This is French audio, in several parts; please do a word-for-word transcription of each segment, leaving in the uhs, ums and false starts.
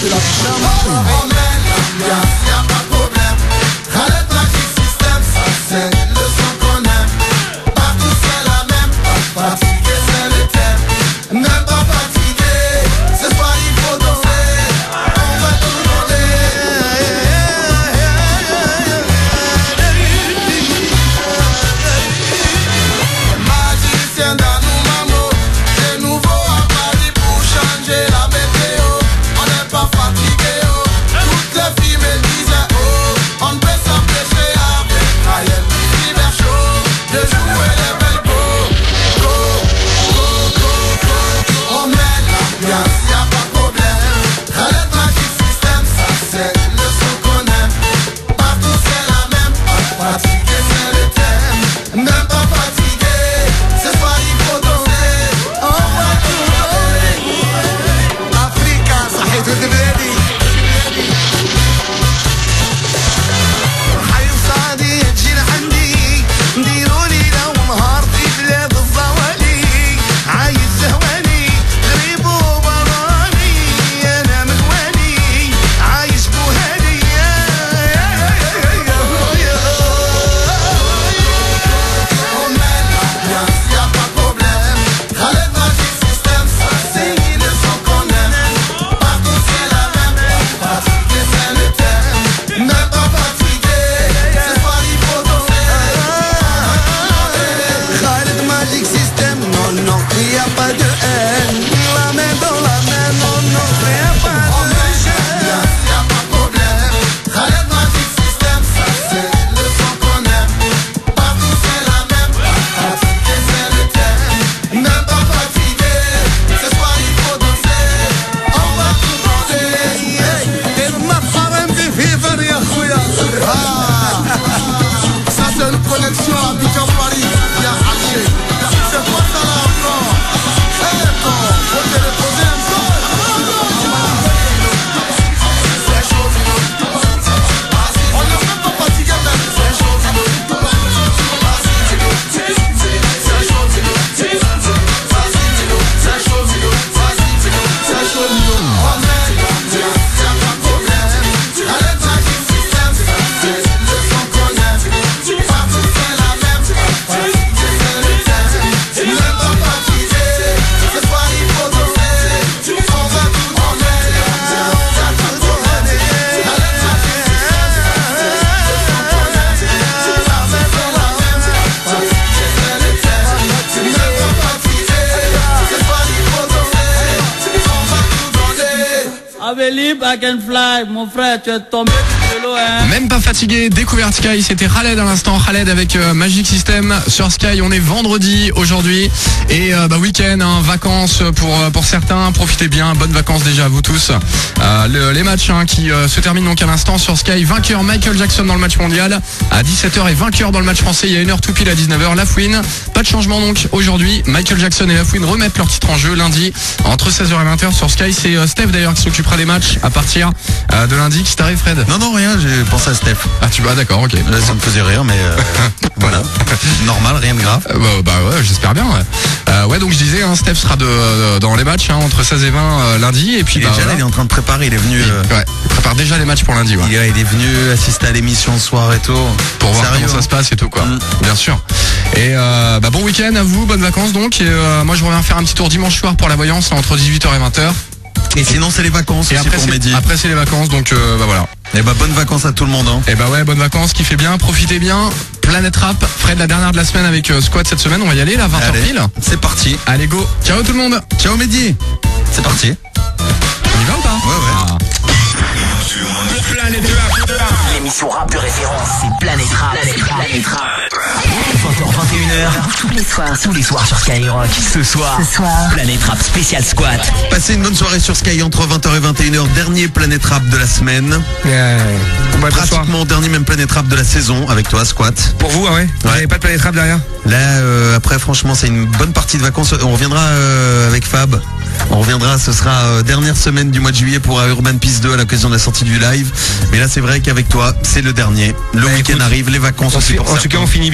c'est la pyjama. On met l'ambiance, y'a pas de problème. Khaled Magic System, ça c'est le son qu'on aime. Partout c'est la même, pas fatigué c'est le thème. Même pas fatigué, ce soir il faut danser. On va tout donner. Magicien d'Anoumamo, c'est nouveau à Paris pour changer la météo. On n'est pas fatigué, oh. Toutes les filles me disaient, oh, on peut s'empêcher avec Ryan, l'hiver chaud, de jouer les belles go, go, go, go, go. On met l'ambiance, y'a pas de problème. Khaled Magic System, ça c'est le son qu'on aime. Partout c'est la même, pas fatigué c'est le thème. Même pas fatigué, ce soir il faut danser. On va tout donner. Africa, صحيت ولد بلادي. حي وصعدي تجي لعندي، نديرولي لو نهار في بلاد الزوالي. عايش زهواني غريب وبراني، انا مغواني عايش بوهاني. On met l'ambiance, y'a pas de problème. Khaled Magic System, ça c'est le son qu'on aime. Partout c'est la même, pas fatigué c'est le thème. Même pas fatigué, ce soir il faut danser. Khaled Magic System, non non, y'a pas de haine. La main dans la main, non non, y'a pas de gêne. Y'a pas de problème. Khaled Magic System, ça c'est le son qu'on aime. Partout c'est la même, pas fatigué c'est le thème. Même pas fatigué, ce soir il faut danser. On va tout danser. المطرم في فيفر يا خويا. Ça c'est une connexion à Abidjan Paris. Y'a Alger. C'est quoi ça là encore? Eh bon, faut te reposer un peu. C'est chaud, on n'est même pas fatigué même. C'est chaud, c'est chaud, c'est chaud. On met l'ambiance, y'a pas de problème. Khaled Magic System, ça c'est le son qu'on aime. Partout c'est la même, pas fatigué c'est le thème. Même pas fatigué, ce soir il faut danser. On va tout donner, y'a pas de problème. Khaled Magic System, ça c'est le son qu'on aime. Partout c'est la même, pas fatigué c'est le thème. Même pas fatigué, ce soir il faut danser. On va tout donner. I believe I can fly, mon frère, tu es tombé du vélo, hein. Même pas fatigué, découverte Sky, c'était Khaled à l'instant, Khaled avec euh, Magic System sur Sky. On est vendredi aujourd'hui et euh, bah, week-end, hein, vacances pour euh, pour certains, profitez bien, bonnes vacances déjà à vous tous. Euh, le- les matchs hein, qui euh, se terminent donc à l'instant sur Sky. Vainqueur Michael Jackson dans le match mondial à dix-sept heures et vainqueur dans le match français il y a une heure tout pile à dix-neuf heures. Lafouine, pas de changement donc aujourd'hui. Michael Jackson et Lafouine remettent leur titre en jeu lundi entre seize heures et vingt heures sur Sky. C'est euh, Steph d'ailleurs qui s'occupera des matchs à partir euh, de lundi. Qui t'arrive Fred? Non, non, rien, j'ai pensé à Steph. Ah tu vas d'accord, ok. Là, ça me faisait rire, mais euh, voilà. Normal, rien de grave. Euh, bah, bah ouais, j'espère bien. Ouais. Euh, ouais, donc je disais, hein, Steph sera de, euh, dans les matchs hein, entre seize et vingt euh, lundi et puis Il est bah, déjà là, voilà. il est en train de préparer, il est venu. euh, Ouais, il prépare déjà les matchs pour lundi. Ouais. il, est, il est venu assister à l'émission ce soir et tout. Pour voir Sérieux, comment ça hein. se passe et tout quoi. Mm. Bien sûr. Et euh, bah, bon week-end à vous, bonnes vacances donc. Et euh, moi je reviens faire un petit tour dimanche soir pour la voyance là, entre dix-huit heures et vingt heures. Et sinon, c'est les vacances Et aussi après pour c'est, Mehdi. après c'est les vacances donc euh, bah voilà. Et bah, bonnes vacances à tout le monde. Hein. Et bah ouais, bonnes vacances, kiffez bien, profitez bien. Planète Rap, Fred, la dernière de la semaine avec euh, Squad cette semaine. On va y aller là, vingt heures Allez, pile. c'est parti. Allez go. Ciao tout le monde. Ciao Mehdi. C'est parti. On y va ou pas? Ouais, ouais. Ah. L'émission rap de référence, c'est Planète Rap. Planète Rap. Planète Rap. vingt heures, vingt et une heures. Tous les soirs. Tous les soirs sur Skyrock. Ce soir. Ce soir. Planète Rap spécial squat. Passez une bonne soirée sur Sky entre vingt heures et vingt et une heures. Dernier Planète Rap de la semaine. Euh, bon, bah, bonsoir. Pratiquement dernier même Planète Rap de la saison avec toi, Squat. Pour vous, ah ouais, Vous Ouais. n'avez pas de Planète Rap derrière? Là, euh, après, franchement, c'est une bonne partie de vacances. On reviendra euh, avec Fab. On reviendra, ce sera euh, dernière semaine du mois de juillet pour euh, Urban Peace deux à l'occasion de la sortie du live. Mais là, c'est vrai qu'avec toi, c'est le dernier. Le Bah, week-end écoute, arrive, les vacances En, aussi fi- pour en tout cas, certains. on finit bien.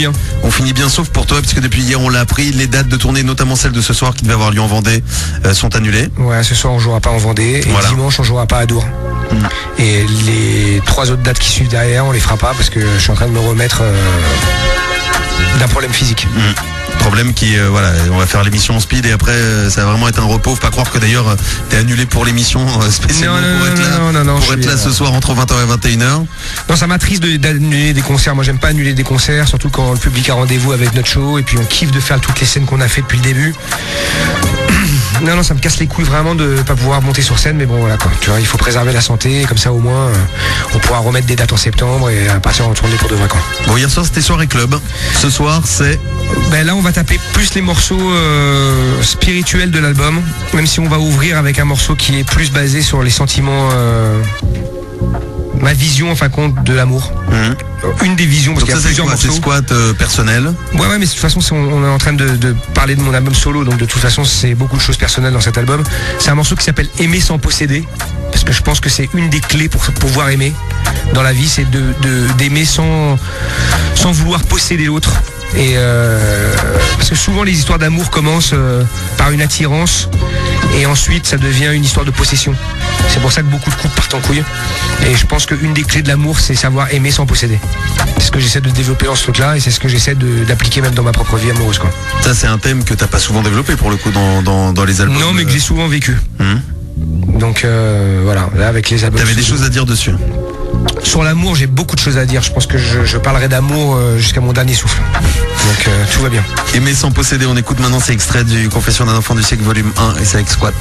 on finit bien sauf pour toi, puisque depuis hier on l'a appris, les dates de tournée, notamment celle de ce soir qui devait avoir lieu en Vendée, euh, sont annulées. Ouais, ce soir on jouera pas en Vendée, et Voilà. dimanche on jouera pas à Dour. Mm. Et les trois autres dates qui suivent derrière, on les fera pas parce que je suis en train de me remettre euh, d'un problème physique. Mm. Problème qui, euh, voilà, on va faire l'émission en speed et après euh, ça va vraiment être un repos. Faut pas croire que d'ailleurs euh, t'es annulé pour l'émission euh, spécialement Non, non, pour être non, là, non, non, non, pour je être suis, là ce euh, soir entre vingt heures et vingt et une heures. Non, ça m'attriste de- d'annuler des concerts. Moi, j'aime pas annuler des concerts, surtout quand le public a rendez-vous avec notre show et puis on kiffe de faire toutes les scènes qu'on a fait depuis le début. Non, non, ça me casse les couilles vraiment de pas pouvoir monter sur scène, mais bon, voilà quoi. Tu vois, il faut préserver la santé, et comme ça au moins, euh, on pourra remettre des dates en septembre et à partir en tournée pour de vrai quoi. Bon, hier soir c'était soirée club. Ce soir c'est Ben là, on va taper plus les morceaux euh, spirituels de l'album, même si on va ouvrir avec un morceau qui est plus basé sur les sentiments, euh, ma vision en fin de compte de l'amour. Mmh. Une des visions, parce Donc qu'il y a ça c'est plusieurs quoi? C'est morceaux. squat euh, personnel. Ouais, ouais, mais de toute façon, c'est- on, on est en train de, de parler de mon album solo, donc de toute façon, c'est beaucoup de choses personnelles dans cet album. C'est un morceau qui s'appelle Aimer sans posséder, parce que je pense que c'est une des clés pour pouvoir aimer dans la vie, c'est de, de- d'aimer sans, sans vouloir posséder l'autre. Et euh, parce que souvent les histoires d'amour commencent euh, par une attirance et ensuite ça devient une histoire de possession. C'est pour ça que beaucoup de couples partent en couille. Et je pense qu'une des clés de l'amour, c'est savoir aimer sans posséder. C'est ce que j'essaie de développer dans ce truc-là et c'est ce que j'essaie de- d'appliquer même dans ma propre vie amoureuse, quoi. Ça c'est un thème que t'as pas souvent développé pour le coup dans, dans, dans les albums. Non, mais que j'ai souvent vécu. Mmh. Donc euh, voilà, là avec les albums. T'avais des choses à dire dessus. Sur l'amour, j'ai beaucoup de choses à dire. Je pense que je, je parlerai d'amour euh, jusqu'à mon dernier souffle. Donc euh, tout va bien. Aimer sans posséder, on écoute maintenant, c'est extrait du Confession d'un enfant du siècle volume un et c'est avec Squat.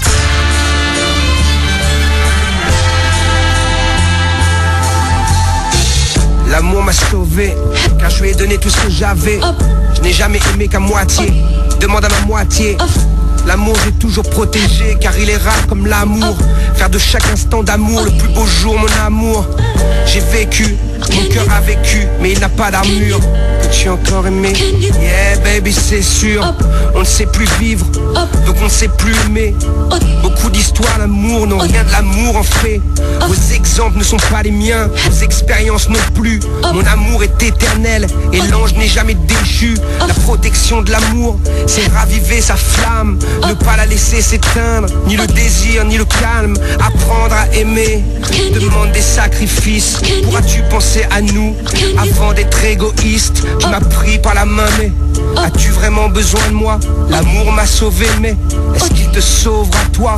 L'amour m'a sauvé, car je lui ai donné tout ce que j'avais. Je n'ai jamais aimé qu'à moitié, demande à ma moitié. L'amour j'ai toujours protégé, car il est rare comme l'amour. Faire de chaque instant d'amour le plus beau jour, mon amour. J'ai vécu, mon cœur a vécu, mais il n'a pas d'armure. Peux-tu encore aimer? Yeah baby c'est sûr. On ne sait plus vivre, donc on ne sait plus aimer. Beaucoup d'histoires d'amour n'ont rien de l'amour en fait. Vos exemples ne sont pas les miens, vos expériences non plus. Mon amour est éternel et l'ange n'est jamais déchu. La protection de l'amour, c'est raviver sa flamme, ne pas la laisser s'éteindre, ni le désir ni le calme. Apprendre à aimer demande des sacrifices. Pourras-tu penser à nous avant d'être égoïste? Tu m'as pris par la main, mais as-tu vraiment besoin de moi? L'amour m'a sauvé, mais est-ce qu'il te sauvera toi?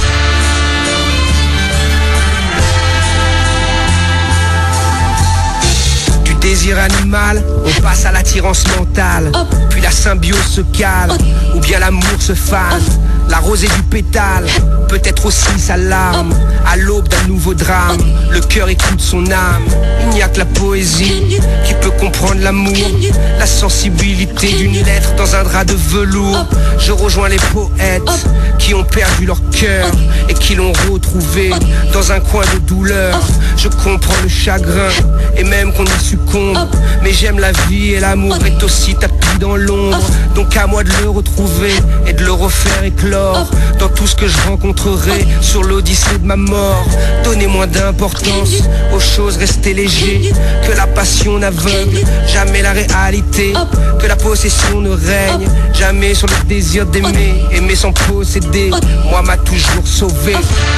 Du désir animal, on passe à l'attirance mentale. Puis la symbiose se calme, ou bien l'amour se fane. La rosée du pétale, peut-être aussi sa larme. À l'aube d'un nouveau drame, le cœur écoute son âme. Il n'y a que la poésie qui peut comprendre l'amour. La sensibilité d'une lettre dans un drap de velours. Je rejoins les poètes qui ont perdu leur cœur et qui l'ont retrouvé dans un coin de douleur. Je comprends le chagrin et même qu'on y succombe, mais j'aime la vie et l'amour est aussi tapis dans l'ombre. Donc à moi de le retrouver et de le refaire éclore dans tout ce que je rencontrerai sur l'odyssée de ma mort. Donnez moins d'importance aux choses, restez léger. Que la passion n'aveugle jamais la réalité. Que la possession ne règne jamais sur le désir d'aimer. Aimer sans posséder, moi m'a toujours sauvé.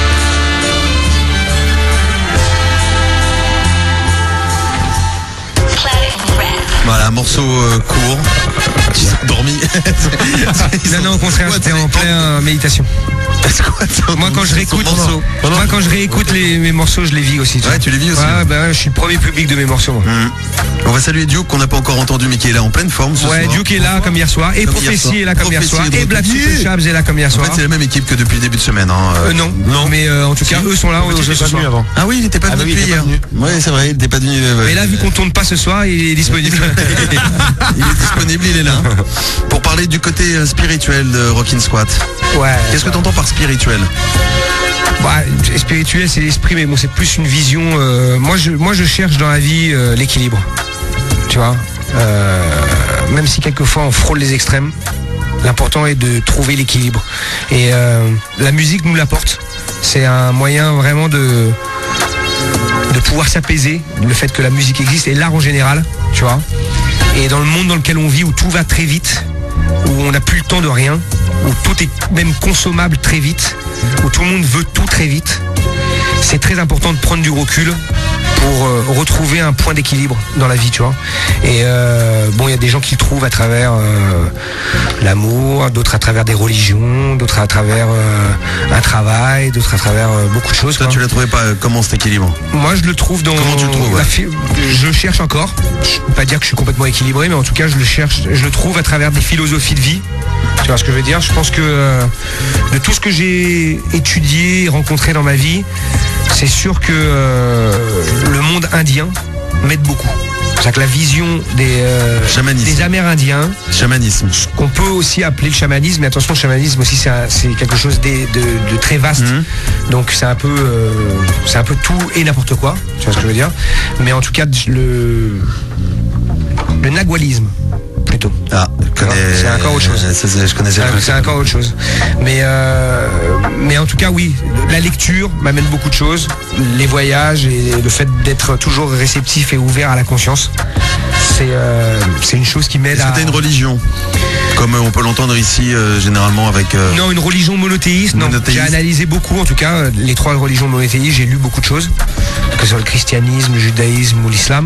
Voilà, un morceau euh, court. Tu t'es endormi. Non, non, au contraire, j'étais en pleine méditation. Moi quand je réécoute, moi quand je réécoute les, mes morceaux, je les vis aussi. Tu Ouais, vois. tu les vis aussi. Ouais, bah ouais, je suis le premier public de mes morceaux. Moi. Mmh. On va saluer Duke qu'on n'a pas encore entendu mais qui est là en pleine forme ce Ouais, soir. Duke est là comme hier soir, et Comme hier soir. Prophétie est là comme hier Prophétie soir, est de et Black retour. Super Shabs est là comme hier En soir. fait c'est la même équipe que depuis le début de semaine. Hein. Euh, non, non. mais euh, en tout cas, eux sont là aujourd'hui ce soir. avant. Ah oui, il n'était pas Ah venu bah oui, depuis il était hier. pas venu. Ouais, c'est vrai, il n'était pas venu. euh, Mais là, vu qu'on tourne pas ce soir, il est disponible. il est disponible, il est là. Pour parler du côté euh, spirituel de Rockin' Squat. Ouais. Qu'est-ce que tu entends par spirituel? Bah, spirituel, c'est l'esprit, mais bon, c'est plus une vision. euh, moi, je, moi, je cherche dans la vie euh, l'équilibre. Tu vois, euh, même si quelquefois on frôle les extrêmes, l'important est de trouver l'équilibre. Et euh, la musique nous l'apporte. C'est un moyen vraiment de de pouvoir s'apaiser. Le fait que la musique existe et l'art en général, tu vois. Et dans le monde dans lequel on vit, où tout va très vite, où on n'a plus le temps de rien, où tout est même consommable très vite, où tout le monde veut tout très vite, c'est très important de prendre du recul pour euh, retrouver un point d'équilibre dans la vie, tu vois. Et euh, bon, il y a des gens qui le trouvent à travers euh, l'amour, d'autres à travers des religions, d'autres à travers euh, un travail, d'autres à travers euh, beaucoup de choses. Toi, quoi. tu l'as trouvé pas euh, comment cet équilibre? Moi, je le trouve dans. Comment tu le trouves, ouais. la fi- Je cherche encore. Je peux pas dire que je suis complètement équilibré, mais en tout cas, je le cherche. Je le trouve à travers des philosophies de vie. Tu vois ce que je veux dire? Je pense que euh, de tout ce que j'ai étudié, rencontré dans ma vie, c'est sûr que euh, le monde indien m'aide beaucoup. C'est-à-dire que la vision des, euh, Chamanisme. des Amérindiens, Chamanisme. qu'on peut aussi appeler le chamanisme, mais attention, le chamanisme aussi c'est, un- c'est quelque chose de, de- de très vaste. Mhm. Donc c'est un peu, euh, c'est un peu tout et n'importe quoi. Tu vois ce que je veux dire? Mais en tout cas, le, le nagualisme plutôt. Ah, je connais. C'est encore autre chose. C'est- c'est- je connaissais C'est, le truc. c'est encore autre chose. Mais, euh, mais en tout cas, oui, la lecture m'amène beaucoup de choses. Les voyages et le fait d'être toujours réceptif et ouvert à la conscience, c'est, euh, c'est une chose qui m'aide Est-ce à... que tu as une religion? Comme euh, on peut l'entendre ici, euh, généralement avec. euh, Non, une religion monothéiste, non. Monothéiste. J'ai analysé beaucoup, en tout cas, euh, les trois religions monothéistes, j'ai lu beaucoup de choses, que ce soit le christianisme, le judaïsme ou l'islam.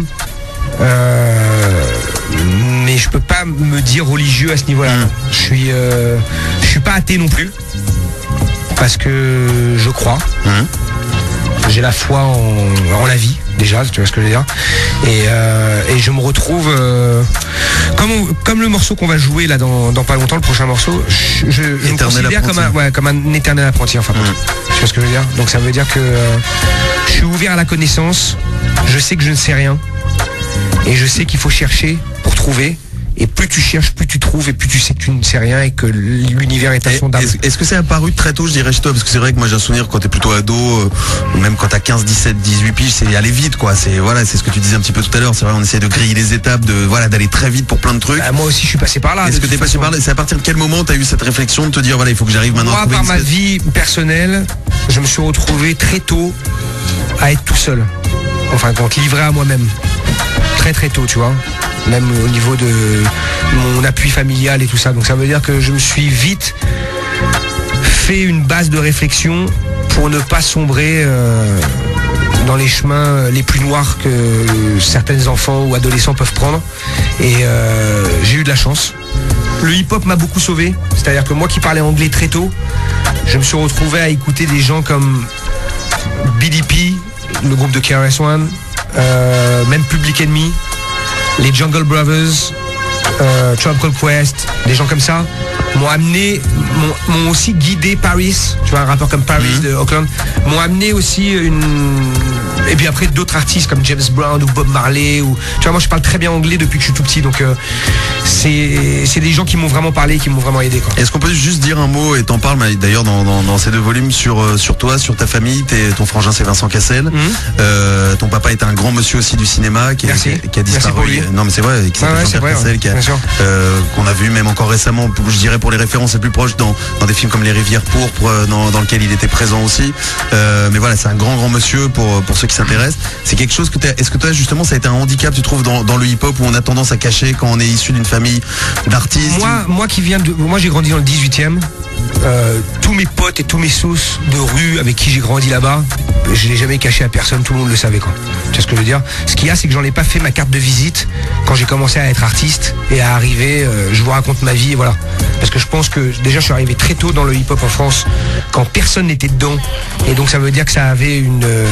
Euh, mais je peux pas me dire religieux à ce niveau-là. Mm. non. Je suis, euh, je suis pas athée non plus, parce que je crois. hum. J'ai la foi en, en la vie, déjà, tu vois ce que je veux dire. Et, euh, et je me retrouve, euh, comme, on- comme le morceau qu'on va jouer là dans, dans pas longtemps, le prochain morceau, je, je, je me Éternel considère comme un, apprenti. ouais, comme un éternel apprenti, enfin. Mm. Tu vois ce que je veux dire. Donc ça veut dire que euh, je suis ouvert à la connaissance, je sais que je ne sais rien, et je sais qu'il faut chercher pour trouver. Et plus tu cherches, plus tu trouves, et plus tu sais que tu ne sais rien et que l'univers est Et insondable. Est-ce est-ce que c'est apparu très tôt, je dirais, chez toi? Parce que c'est vrai que moi j'ai un souvenir quand t'es plutôt ado, euh, ou même quand t'as quinze, dix-sept, dix-huit piges, c'est aller vite, quoi. C'est voilà, c'est ce que tu disais un petit peu tout à l'heure. C'est vrai, on essaie de griller les étapes, de voilà, d'aller très vite pour plein de trucs. Bah, moi aussi, je suis passé par là. Est-ce de que toute t'es passé façon. par là? C'est à partir de quel moment t'as eu cette réflexion de te dire voilà, il faut que j'arrive maintenant à Moi, trouver par une ma espèce- vie personnelle, je me suis retrouvé très tôt à être tout seul. Enfin, donc livré à moi-même. Très très tôt, tu vois. Même au niveau de mon appui familial et tout ça. Donc ça veut dire que je me suis vite fait une base de réflexion pour ne pas sombrer euh, dans les chemins les plus noirs que certains enfants ou adolescents peuvent prendre. Et euh, j'ai eu de la chance. Le hip-hop m'a beaucoup sauvé. C'est-à-dire que moi qui parlais anglais très tôt, je me suis retrouvé à écouter des gens comme B D P, le groupe de K R S One, euh, même Public Enemy, les Jungle Brothers, euh, Tribe Called Quest, des gens comme ça m'ont amené, m'ont, m'ont aussi guidé Paris, tu vois, un rappeur comme Paris Mhm. de Auckland, m'ont amené aussi une... Et puis après d'autres artistes comme James Brown ou Bob Marley, ou... Tu vois, moi je parle très bien anglais depuis que je suis tout petit, donc euh, c'est, c'est des gens qui m'ont vraiment parlé, qui m'ont vraiment aidé, quoi. Est-ce qu'on peut juste dire un mot, et t'en parles mais d'ailleurs dans, dans, dans ces deux volumes, sur, euh, sur toi, sur ta famille? T'es- ton frangin c'est Vincent Cassel. Mhm. Euh, ton papa est un grand monsieur aussi du cinéma qui, a- Merci. qui a- qui a Merci disparu. pour lui. Non mais c'est vrai, qui Ouais, s'appelle ouais, c'est Jean-Pierre vrai, Cassel, ouais, qui a- bien sûr. euh, qu'on a vu même encore récemment, je dirais pour les références les plus proches, dans, dans des films comme Les Rivières Pourpres, euh, dans, dans lequel il était présent aussi. Euh, mais voilà, c'est un grand grand monsieur pour, pour ceux qui s'intéressent. C'est quelque chose que t'as, est-ce que toi justement ça a été un handicap, tu trouves, dans, dans le hip-hop, où on a tendance à cacher quand on est issu d'une famille d'artistes? Moi, moi qui viens de, moi j'ai grandi dans le dix-huitième. Euh, tous mes potes et tous mes sauces de rue avec qui j'ai grandi là-bas, je l'ai jamais caché à personne, tout le monde le savait, quoi. Tu vois ce que je veux dire? Ce qu'il y a, c'est que j'en ai pas fait ma carte de visite quand j'ai commencé à être artiste et à arriver. euh, je vous raconte ma vie, et voilà. Parce que je pense que déjà je suis arrivé très tôt dans le hip-hop en France quand personne n'était dedans, et donc ça veut dire que ça avait une euh,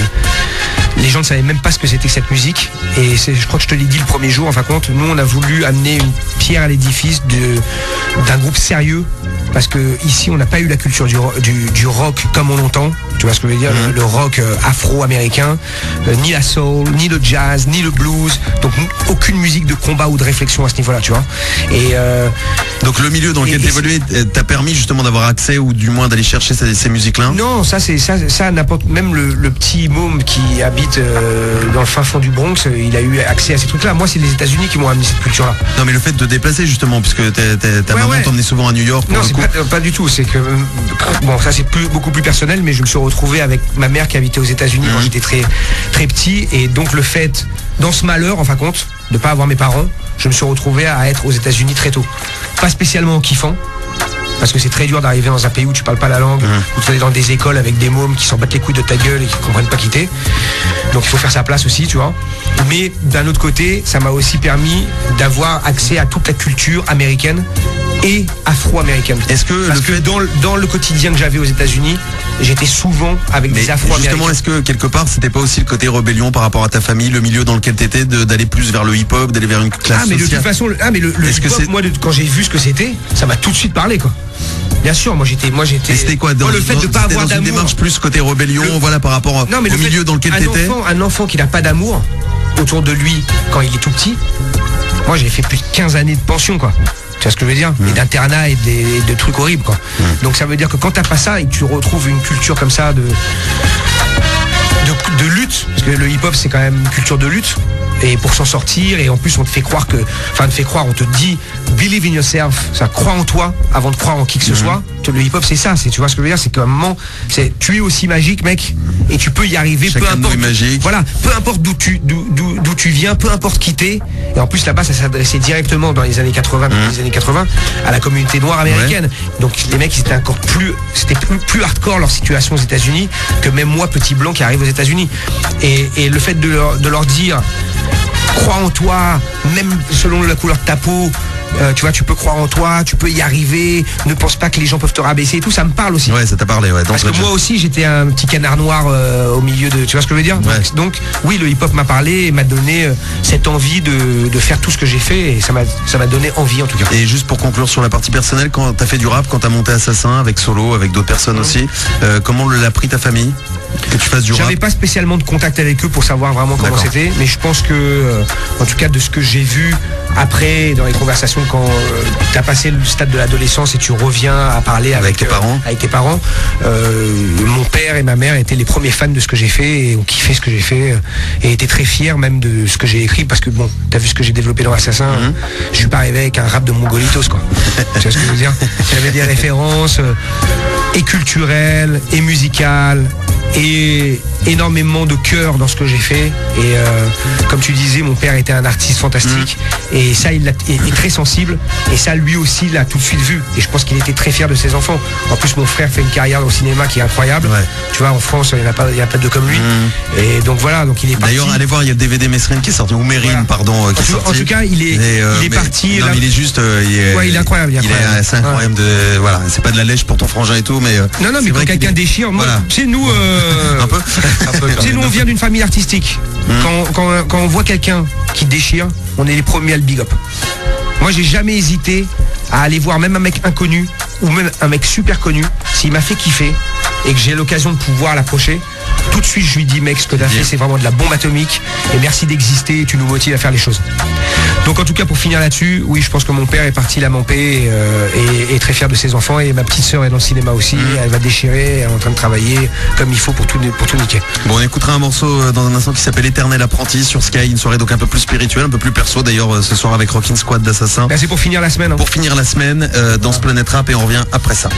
les gens ne savaient même pas ce que c'était que cette musique. Et c'est, je crois que je te l'ai dit le premier jour, en fin de compte, nous on a voulu amener une pierre à l'édifice de, d'un groupe sérieux. Parce que ici on n'a pas eu la culture du, ro- du, du rock comme on l'entend. Tu vois ce que je veux dire? Mhm. Le, le rock euh, afro-américain, euh, ni la soul, ni le jazz, ni le blues. Donc n- aucune musique de combat ou de réflexion à ce niveau-là, tu vois. Et euh, Donc le milieu dans lequel Et- t'as et évolué euh, t'a permis justement d'avoir accès, ou du moins d'aller chercher ces, ces musiques-là? non, ça c'est ça, ça n'importe, même le, le petit môme qui habite euh, dans le fin fond du Bronx, euh, il a eu accès à ces trucs-là. Moi, c'est les États-Unis qui m'ont amené cette culture-là. Non mais le fait de te déplacer justement, puisque t'es- t'es- ta Ouais, maman ouais. t'emmenait souvent à New York pour Non, le c'est coup. pas, euh, pas du tout. C'est que euh, bon, ça c'est plus, beaucoup plus personnel, mais je me suis retrouvé avec ma mère qui habitait aux États-Unis quand Mhm. j'étais très très petit, et donc le fait, dans ce malheur, en fin de compte, de pas avoir mes parents, je me suis retrouvé à être aux États-Unis très tôt. Pas spécialement en kiffant, parce que c'est très dur d'arriver dans un pays où tu parles pas la langue, mmh. où tu es dans des écoles avec des mômes qui s'en battent les couilles de ta gueule et qui comprennent pas qui t'es. Donc il faut faire sa place aussi, tu vois. Mais d'un autre côté, ça m'a aussi permis d'avoir accès à toute la culture américaine et afro-américaine. Est-ce que parce que fait... dans, dans le quotidien que j'avais aux États-Unis, j'étais souvent avec mais des afro-américains. Justement, est-ce que quelque part, c'était pas aussi le côté rébellion par rapport à ta famille, le milieu dans lequel t'étais, d'aller plus vers le hip-hop, d'aller vers une classe Ah mais sociale. de toute façon, le, ah mais le, le hip-hop, moi, de, quand j'ai vu ce que c'était, ça m'a tout de suite parlé, quoi. Bien sûr, moi j'étais, moi j'étais. Et c'était quoi dans, moi, le fait dans, de pas avoir dans d'amour. Une démarche plus côté rébellion, le... voilà, par rapport non, mais au milieu dans lequel t'étais. Un enfant qui n'a pas d'amour autour de lui quand il est tout petit. Moi j'ai fait plus de quinze années de pension, quoi. Tu vois ce que je veux dire? mmh. Et d'internat et des, de trucs horribles, quoi. Mmh. Donc ça veut dire que quand t'as pas ça et que tu retrouves une culture comme ça de de, de lutte, parce que le hip-hop c'est quand même une culture de lutte. Et pour s'en sortir, et en plus on te fait croire que, enfin on te fait croire, on te dit believe in yourself, ça crois en toi avant de croire en qui que ce mmh. soit. Le hip-hop c'est ça, c'est, tu vois ce que je veux dire, c'est qu'à un moment, c'est tu es aussi magique, mec, et tu peux y arriver. Chacun peu importe. Magique. Voilà, peu importe d'où tu d'où, d'où, d'où tu viens, peu importe qui t'es. Et en plus là-bas, ça s'adressait directement dans les années quatre-vingts, mmh. les années quatre-vingts, à la communauté noire américaine. Ouais. Donc les mecs, ils étaient encore plus, c'était plus, plus hardcore leur situation aux États-Unis que même moi, petit blanc qui arrive aux États-Unis. Et, et le fait de leur, de leur dire crois en toi, même selon la couleur de ta peau, euh, tu vois, tu peux croire en toi, tu peux y arriver, ne pense pas que les gens peuvent te rabaisser et tout, ça me parle aussi. Ouais, ça t'a parlé, ouais. Parce que moi aussi, j'étais un petit canard noir euh, au milieu de, tu vois ce que je veux dire? Ouais. donc, donc, oui, le hip-hop m'a parlé et m'a donné euh, cette envie de, de faire tout ce que j'ai fait, et ça m'a, ça m'a donné envie en tout cas. Et juste pour conclure sur la partie personnelle, quand t'as fait du rap, quand t'as monté Assassin avec Solo, avec d'autres personnes mmh. aussi, euh, comment l'a pris ta famille? Que tu fasses du rap? J'avais pas spécialement de contact avec eux pour savoir vraiment comment D'accord. c'était, mais je pense que, euh, en tout cas de ce que j'ai vu après dans les conversations quand euh, tu as passé le stade de l'adolescence et tu reviens à parler avec, avec tes euh, parents, avec tes parents euh, mon père et ma mère étaient les premiers fans de ce que j'ai fait et ont kiffé ce que j'ai fait euh, et étaient très fiers même de ce que j'ai écrit, parce que bon, t'as vu ce que j'ai développé dans Assassin, mm-hmm. je suis pas arrivé avec un rap de Mongolitos, quoi. Tu vois ce que je veux dire? J'avais des références euh, et culturelles et musicales et énormément de cœur dans ce que j'ai fait. Et euh, comme tu disais, mon père était un artiste fantastique mmh. et ça, il est, est très sensible, et ça lui aussi l'a tout de suite vu, et je pense qu'il était très fier de ses enfants. En plus mon frère fait une carrière dans le cinéma qui est incroyable, ouais. tu vois, en France il n'y a pas, il y a pas de comme lui, mmh. et donc voilà, donc il est parti. D'ailleurs allez voir, il y a le D V D Mesrine qui est sorti, ou Mérine voilà. pardon, qui en, est sorti. En tout cas il est, et, euh, il est mais, parti non là... mais il est juste euh, il est, ouais, il est incroyable, il est incroyable. Il est, c'est incroyable ouais. de, voilà, c'est pas de la lèche pour ton frangin et tout, mais euh, non non mais quand quelqu'un est... déchire, moi, voilà. tu sais nous euh... un peu, tu sais nous on vient d'une famille artistique. Mmh. Quand, quand, quand on voit quelqu'un qui déchire, on est les premiers à le big up. Moi j'ai jamais hésité à aller voir même un mec inconnu ou même un mec super connu, s'il m'a fait kiffer et que j'ai l'occasion de pouvoir l'approcher, tout de suite je lui dis mec, ce que t'as fait c'est vraiment de la bombe atomique et merci d'exister et tu nous motives à faire les choses. Donc en tout cas pour finir là-dessus, oui je pense que mon père est parti la Mampé et, euh, et, et très fier de ses enfants, et ma petite sœur est dans le cinéma aussi, mmh. elle va déchirer, elle est en train de travailler comme il faut pour tout, pour tout niquer. Bon, on écoutera un morceau dans un instant qui s'appelle Éternel Apprenti sur Sky, une soirée donc un peu plus spirituelle, un peu plus perso d'ailleurs ce soir avec Rockin' Squad d'Assassin. Ben, c'est pour finir la semaine. Hein. Pour finir la semaine euh, dans ce Planète Rap, et on revient après ça.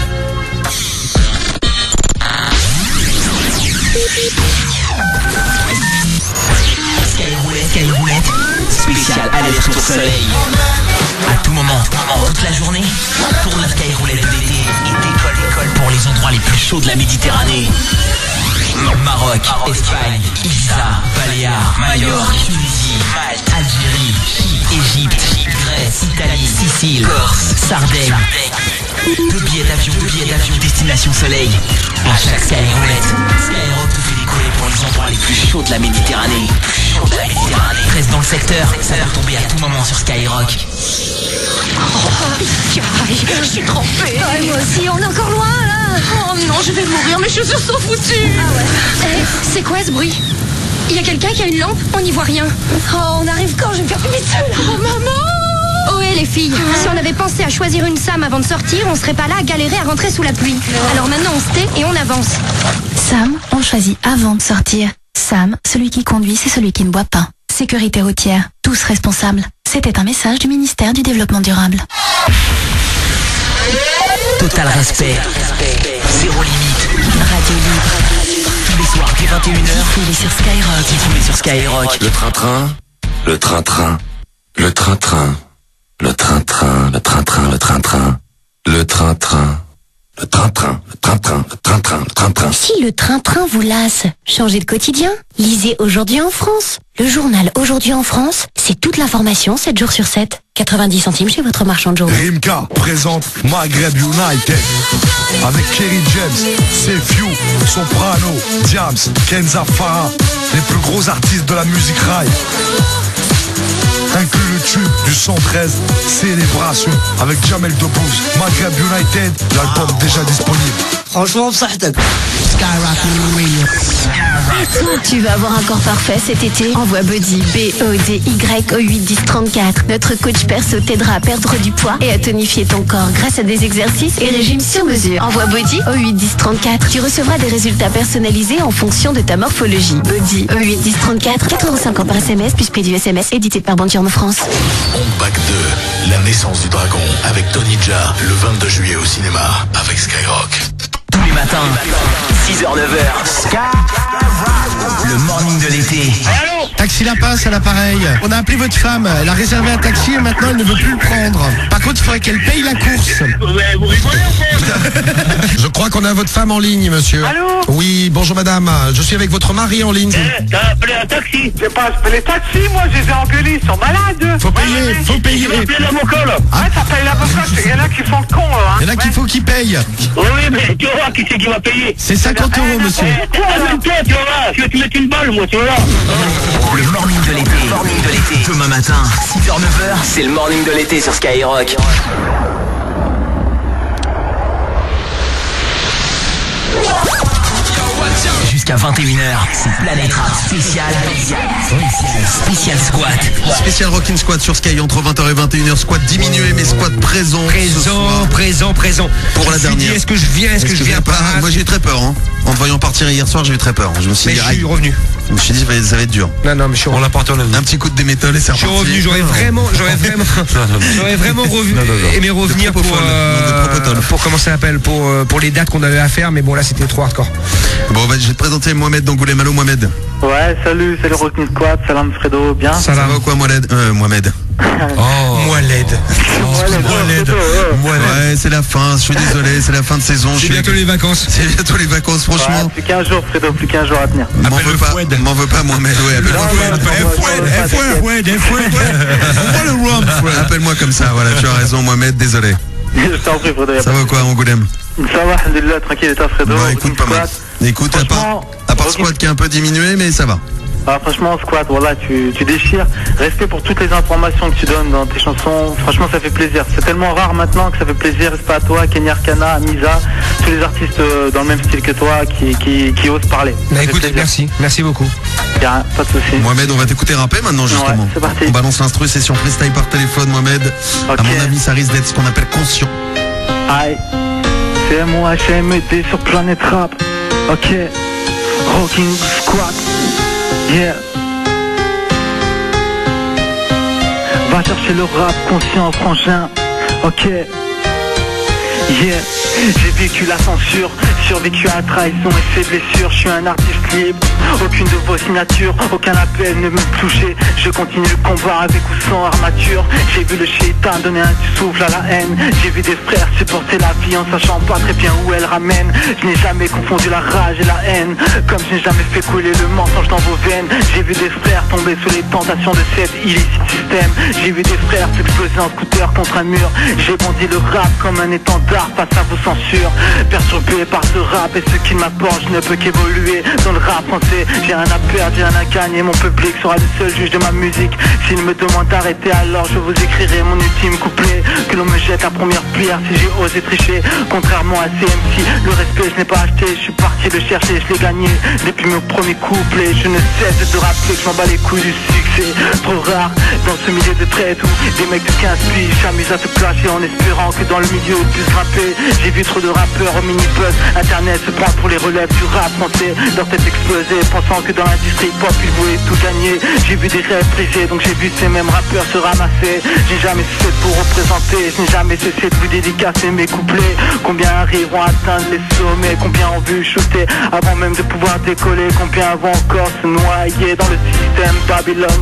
Skyroulette, spécial aller-retour soleil. À tout moment, toute la journée, pour la Skyroulette d'été et d'école école pour les endroits les plus chauds de la Méditerranée. Maroc, Espagne, Ibiza, Baléares, Majorque, Tunisie, Malte, Algérie, Chypre, Égypte, Grèce, Italie, Sicile, Corse, Sardaigne. Deux billets d'avion, deux billets d'avion, destination soleil. À chaque Skyroulette, Skyrock te fait décoller pour les endroits les plus chauds de la Méditerranée. Plus chauds de la Méditerranée. Reste dans le secteur, ça va tomber à tout moment sur Skyrock. Oh, je suis trempée. Oh, moi aussi, on est encore loin là. Oh non, je vais mourir, mes chaussures sont foutues. Ah ouais. Hey, c'est quoi ce bruit? Il y a quelqu'un qui a une lampe? On n'y voit rien. Oh, on arrive quand? Je vais me faire pipi dessus là. Oh maman. Oh hé les filles, si on avait pensé à choisir une Sam avant de sortir, on serait pas là à galérer à rentrer sous la pluie. Alors maintenant on se tait et on avance. Sam, on choisit avant de sortir. Sam, celui qui conduit, c'est celui qui ne boit pas. Sécurité routière, tous responsables. C'était un message du ministère du Développement durable. Total respect. Zéro limite. Radio libre. Tous les soirs dès vingt et une heures. Tous les sur Skyrock. Tous les sur Skyrock. Le train-train, le train-train. Le train-train, le train-train, le train-train, le train-train, le train-train, le train-train, le train-train, le train-train, le train-train. Si le train-train vous lasse, changez de quotidien. Lisez Aujourd'hui en France. Le journal Aujourd'hui en France, c'est toute l'information sept jours sur sept. quatre-vingt-dix centimes chez votre marchand de journaux. Rimka présente Maghreb United avec Kerry James, Sefiu, Soprano, Diams, Kenza Farah, les plus gros artistes de la musique rail. Inclut le tube du cent treize, Célébration, avec Jamel Debbouze. Maghreb United, l'album déjà disponible. Franchement, بصحتك. Tu vas avoir un corps parfait cet été? Envoie Body, B O D Y au huit dix trente-quatre. Notre coach perso t'aidera à perdre du poids et à tonifier ton corps grâce à des exercices et régimes sur mesure. Envoie Body au huit dix trente-quatre. Tu recevras des résultats personnalisés en fonction de ta morphologie. Body au huit dix trente-quatre. quatre euros cinquante par S M S plus prix du S M S édité par Banque Journaux France. On Back deux, la naissance du dragon avec Tony Jaa le vingt-deux juillet au cinéma avec Skyrock. Tous les matins, six heures neuf heures, Skyrock, le morning de l'été. Taxi La Passe à l'appareil. On a appelé votre femme, elle a réservé un taxi et maintenant elle ne veut plus le prendre. Par contre, il faudrait qu'elle paye la course. Vous rigolez ou quoi? Je crois qu'on a votre femme en ligne, monsieur. Allô? Oui, bonjour madame. Je suis avec votre mari en ligne. Eh, t'as appelé un taxi? J'ai pas appelé taxi, moi, je les ai engueulés, ils sont malades. Faut payer, faut payer. Ils ont appelé l'avocat, là. Ah. Ouais, ça paye l'avocat, il y en a qui font le con, là. Hein. Il y en a qu'il faut qu'il paye. Oui, mais tu vois qui c'est qui va payer? C'est cinquante euros, monsieur. Amène-toi, tu vas voir. Je vais te mettre une balle, moi, tu vas voir. Le morning de l'été, morning de l'été. Demain matin, six heures neuf heures, c'est le morning de l'été sur Skyrock. Jusqu'à vingt et une heures, c'est Planète Rap spécial, spécial squat. Spécial Rockin' Squat sur Sky entre vingt heures et vingt et une heures. Squat diminué, mais squat présent. Présent, présent, présent. Pour Je la me suis dernière. dit, Est-ce que je viens, est-ce que je viens pas? Moi j'ai eu très peur. Hein. En te voyant partir hier soir, j'ai eu très peur. Je me suis Mais dit, je suis aïe. revenu. Je me suis dit, ça va- ça va être dur. Non, non, mais je suis On revenu. l'a porté en Un petit coup de déméthol et c'est Je suis reparti. revenu, j'aurais vraiment, j'aurais vraiment, j'aurais vraiment revu, Non, non, non. aimé revenir De pour, propofol, euh, non, de propotol. pour comment ça s'appelle, pour, euh, pour les dates qu'on avait à faire, mais bon là c'était trop hardcore. Bon, bah, je vais te présenter Mohamed d'Angoulême. Allô, Mohamed. Ouais, salut, salut Rockin' Squad, salam Fredo, bien. Ça va ou quoi, Mohamed euh, Mohamed. Oh, moi l'aide. Ouais, c'est la fin, je suis désolé, c'est la fin de saison. C'est je suis- bientôt les vacances. C'est bientôt les vacances, franchement. Ouais, plus qu'un jour Fredo, plus qu'un jour à tenir. M'en veux pas, m'en veux pas, Mohamed. Ouais, appelle-moi Appelle-moi comme ça, voilà, tu as raison, Mohamed, désolé. Je t'en prie Fredo, y'a Ça pas va de quoi, Angoulême? souci. Ça va, alhamdoulilah, tranquille, et toi Fredo? Bah écoute, pas mal. Écoute, à part, Franchement, à part Rockin' Squat qui est un peu diminué, mais ça va. Ah, franchement, Squat, voilà, tu, tu déchires. Respect pour toutes les informations que tu donnes dans tes chansons. Franchement, ça fait plaisir. C'est tellement rare maintenant que ça fait plaisir. Respect à toi, Kenny Arcana, Misa, tous les artistes euh, dans le même style que toi qui, qui, qui osent parler. Bah Ça fait écoute, plaisir. merci, merci beaucoup. Y'a rien, pas de soucis. Mohamed, on va t'écouter rapper maintenant, justement. Ouais, c'est parti. On balance l'instru, c'est sur freestyle par téléphone, Mohamed. Ok. À mon avis, ça risque d'être ce qu'on appelle conscient. Aïe, c'est moi H M D sur Planète Rap. Ok, Rockin' Squad. Yeah. Va chercher le rap conscient, frangin. Ok. Yeah, j'ai vécu la censure, survécu à la trahison et ses blessures. Je suis un artiste libre, aucune de vos signatures, aucun appel ne me touchait. Je continue le combat avec ou sans armature. J'ai vu le shaitan donner un souffle à la haine. J'ai vu des frères supporter la vie en sachant pas très bien où elle ramène. Je n'ai jamais confondu la rage et la haine, comme je n'ai jamais fait couler le mensonge dans vos veines. J'ai vu des frères tomber sous les tentations de cet illicite système. J'ai vu des frères s'exploser en scooter contre un mur. J'ai bondi le rap comme un étendard face à vos censures. Perturbé par ce rap et ce qu'il m'apporte, je ne peux qu'évoluer dans le rap français. J'ai rien à perdre, j'ai rien à gagner. Mon public sera le seul juge de ma musique. S'il me demande d'arrêter, alors je vous écrirai mon ultime couplet. Que l'on me jette la première pierre si j'ai osé tricher. Contrairement à C M C, le respect je n'ai pas acheté. Je suis parti le chercher, je l'ai gagné depuis mon premier couplet. Je ne cesse de rappeler que je m'en bats les couilles du succès. Trop rare dans ce milieu de traite où des mecs de quinze piges s'amusent à se clasher en espérant que dans le milieu ils puissent grimper. J'ai vu trop de rappeurs au mini-buzz. Internet se prend pour les relèves du rap français. Leur tête exploser, pensant que dans l'industrie pop ils voulaient tout gagner. J'ai vu des rêves brisés, donc j'ai vu ces mêmes rappeurs se ramasser. J'ai jamais cessé de vous représenter, je n'ai jamais cessé de vous dédicacer mes couplets. Combien arriveront à atteindre les sommets, combien ont vu shooter avant même de pouvoir décoller, combien vont encore se noyer dans le système Babylone.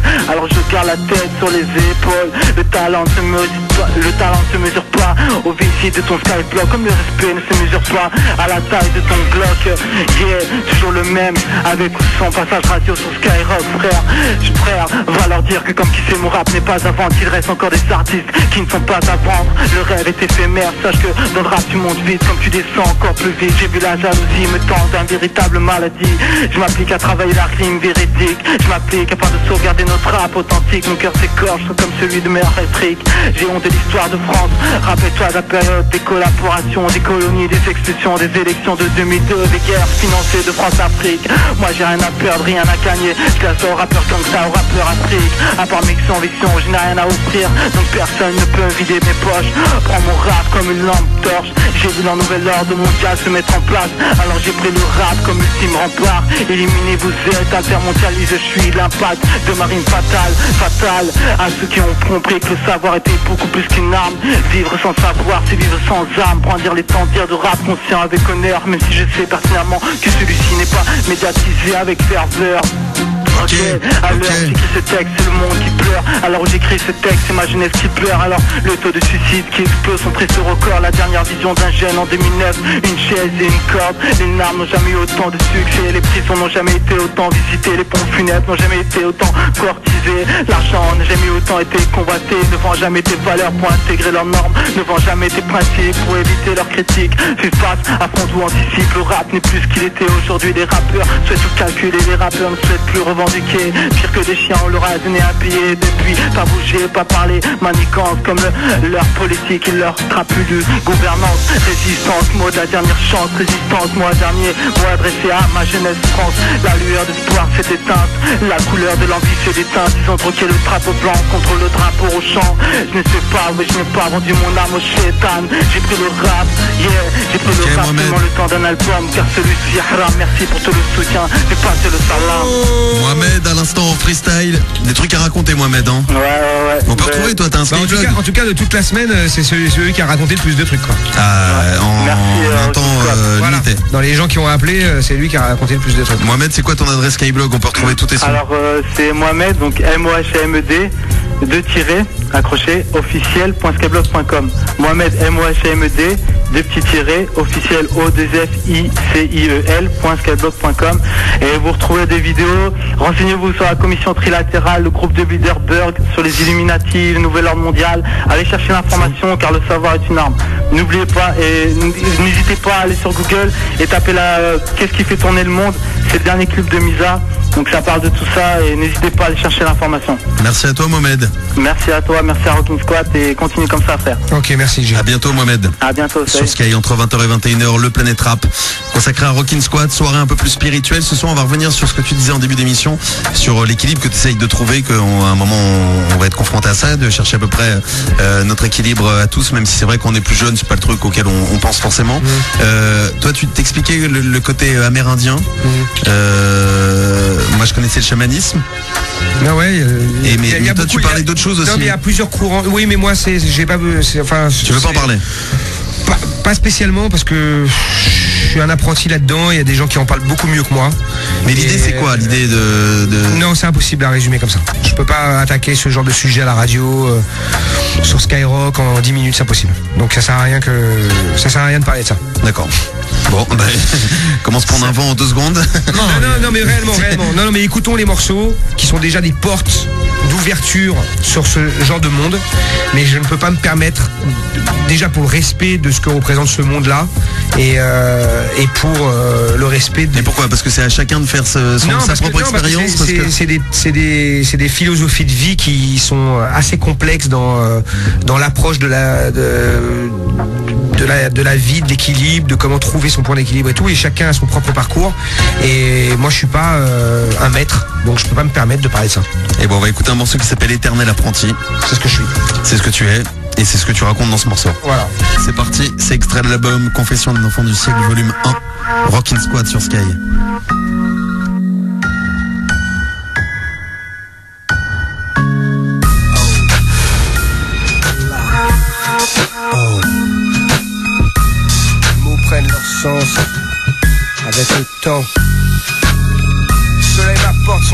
alors je garde la tête sur les épaules. Le talent ne se mesure pas, le talent ne se mesure pas au visite de ton skyblock, comme le respect ne se mesure pas à la taille de ton Glock. Yeah, toujours le même, avec ou sans passage radio sur Skyrock, frère. Je frère, va leur dire que comme qui sait mon rap n'est pas à vendre, qu'il reste encore des artistes qui ne sont pas à vendre. Le rêve est éphémère, sache que dans le rap tu montes vite, comme tu descends encore plus vite. J'ai vu la jalousie me tendre d'un véritable maladie. Je m'applique à travailler la rime véridique, je m'applique afin de sauvegarder notre rap authentique. Mon cœur s'écorche comme celui de mes rétriques. J'ai honte de l'histoire de France, rappelle-toi de la période des collaborations, des colonies, des expulsions, des élections de deux mille deux, des guerres financées de France-Afrique. Moi j'ai rien à perdre, rien à gagner, je classe aux rappeurs comme ça, aux rappeurs Afrique. À part mes convictions, je n'ai rien à offrir, donc personne ne peut me vider mes poches. Prends mon rap comme une lampe torche, j'ai vu leur nouvel ordre mondial se mettre en place, alors j'ai pris le rap comme ultime rempart. Éliminez vous êtes, altermondialisé, je suis l'impact de ma rime fatale, fatale à ceux qui ont compris que le savoir était beaucoup plus qu'une arme. Vivre sans savoir, c'est vivre sans âme. Brandir les temps dire de rap conscient avec honneur, même si je sais pertinemment que celui-ci n'est pas médiatisé avec ferveur. Ok, à l'heure okay. J'écris ce texte, c'est le monde qui pleure. Alors où j'écris ce texte, c'est ma jeunesse qui pleure. Alors le taux de suicide qui explose son triste record. La dernière vision d'un jeune en deux mille neuf, une chaise et une corde. Les larmes n'ont jamais eu autant de succès, les prisons n'ont jamais été autant visitées, les pompes funèbres n'ont jamais été autant courtisées. L'argent n'a jamais autant été convoité. Ne vend jamais tes valeurs pour intégrer leurs normes, ne vend jamais tes principes pour éviter leurs critiques. Fais face, affronte ou anticipe. Le rap n'est plus ce qu'il était aujourd'hui. Les rappeurs souhaitent tout calculer, les rappeurs ne souhaitent plus revendiquer. Pire que des chiens, on leur a donné un billet. Depuis, pas bouger, pas parler, manigance comme le, leur politique et leur crapuleux gouvernance. Résistance, mot de la dernière chance. Résistance, moi dernier, mot adressé à ma jeunesse France. La lueur d'espoir s'est éteinte, la couleur de l'envie s'est éteinte. Ils ont troqué le drapeau blanc contre le drapeau au champ. Je ne sais pas, mais je n'ai pas vendu mon âme au shaitan. J'ai pris le rap, yeah, j'ai pris okay, le rap seulement le temps d'un album, car celui-ci haram. Merci pour tout le soutien, j'ai passé le salam. Mohamed, à l'instant en freestyle, des trucs à raconter, Mohamed, hein. Ouais, ouais, ouais. On peut retrouver, toi, t'as un bah, en, tout cas, en tout cas, de toute la semaine, c'est celui, celui qui a raconté le plus de trucs, quoi. Ah, ouais. en, Merci, en un temps euh, voilà. limité. Dans les gens qui ont appelé, c'est lui qui a raconté le plus de trucs. Mohamed, c'est quoi ton adresse Skyblog? On peut retrouver tous tes sons. Alors, euh, c'est Mohamed, donc M O H M E D, deux tirés, accroché, officiel point skyblog point com. Mohamed, M O H M E D, deux petits tirés, officiel O deux F I C I E L point skyblog point com. Et vous retrouvez des vidéos. Renseignez-vous sur la commission trilatérale, le groupe de Bilderberg, sur les Illuminati, le nouvel ordre mondial. Allez chercher l'information, car le savoir est une arme. N'oubliez pas et n'hésitez pas à aller sur Google et taper la euh, qu'est-ce qui fait tourner le monde. C'est le dernier clip de Misa. Donc ça parle de tout ça et n'hésitez pas à aller chercher l'information. Merci à toi, Mohamed. Merci à toi, merci à Rockin' Squad et continue comme ça, frère. Ok, merci G. À bientôt, Mohamed. À bientôt. Sur Sky entre vingt heures et vingt et une heures, le Planète Rap consacré à Rockin' Squad, soirée un peu plus spirituelle. Ce soir, on va revenir sur ce que tu disais en début d'émission, sur l'équilibre que tu essayes de trouver, qu'à un moment on va être confronté à ça, de chercher à peu près euh, notre équilibre à tous, même si c'est vrai qu'on est plus jeune, c'est pas le truc auquel on, on pense forcément. Mmh. Euh, toi, tu t'expliquais le, le côté amérindien. Mmh. Euh, moi, je connaissais le chamanisme. Ah ouais. Euh, et mais, y a, mais y a toi, beaucoup, tu parlais d'autres choses aussi. Non, mais il y a plusieurs courants. Oui, mais moi, c'est, j'ai pas, c'est, enfin. Tu veux pas en parler? Pas, pas spécialement parce que je suis un apprenti là-dedans. Il y a des gens qui en parlent beaucoup mieux que moi. Mais et l'idée, c'est quoi? L'idée de, de... Non, c'est impossible à résumer comme ça. Je peux pas attaquer ce genre de sujet à la radio, euh, sur Skyrock en dix minutes, c'est impossible. Donc ça sert à rien que ça sert à rien de parler de ça. D'accord. Bon, bah, comment se prendre un vent en deux secondes? Non, non, non, mais réellement, réellement. Non, non, mais écoutons les morceaux qui sont déjà des portes d'ouverture sur ce genre de monde. Mais je ne peux pas me permettre, déjà pour le respect de ce que représente ce monde-là, et, euh, et pour euh, le respect. De... Et pourquoi? Parce que c'est à chacun de faire ce, son, non, sa propre que, non, expérience. C'est, c'est, que... c'est, des, c'est, des, c'est des philosophies de vie qui sont assez complexes dans, dans l'approche de la. De, De la, de la vie, de l'équilibre, de comment trouver son point d'équilibre et tout, et chacun a son propre parcours, et moi je suis pas euh, un maître, donc je peux pas me permettre de parler de ça. Et bon, on va écouter un morceau qui s'appelle Éternel Apprenti. C'est ce que je suis. C'est ce que tu es, et c'est ce que tu racontes dans ce morceau. Voilà. C'est parti, c'est extrait de l'album Confession d'un enfant du siècle, volume un, Rockin' Squad sur Sky. Prennent leur sens avec le temps. Le soleil m'apporte son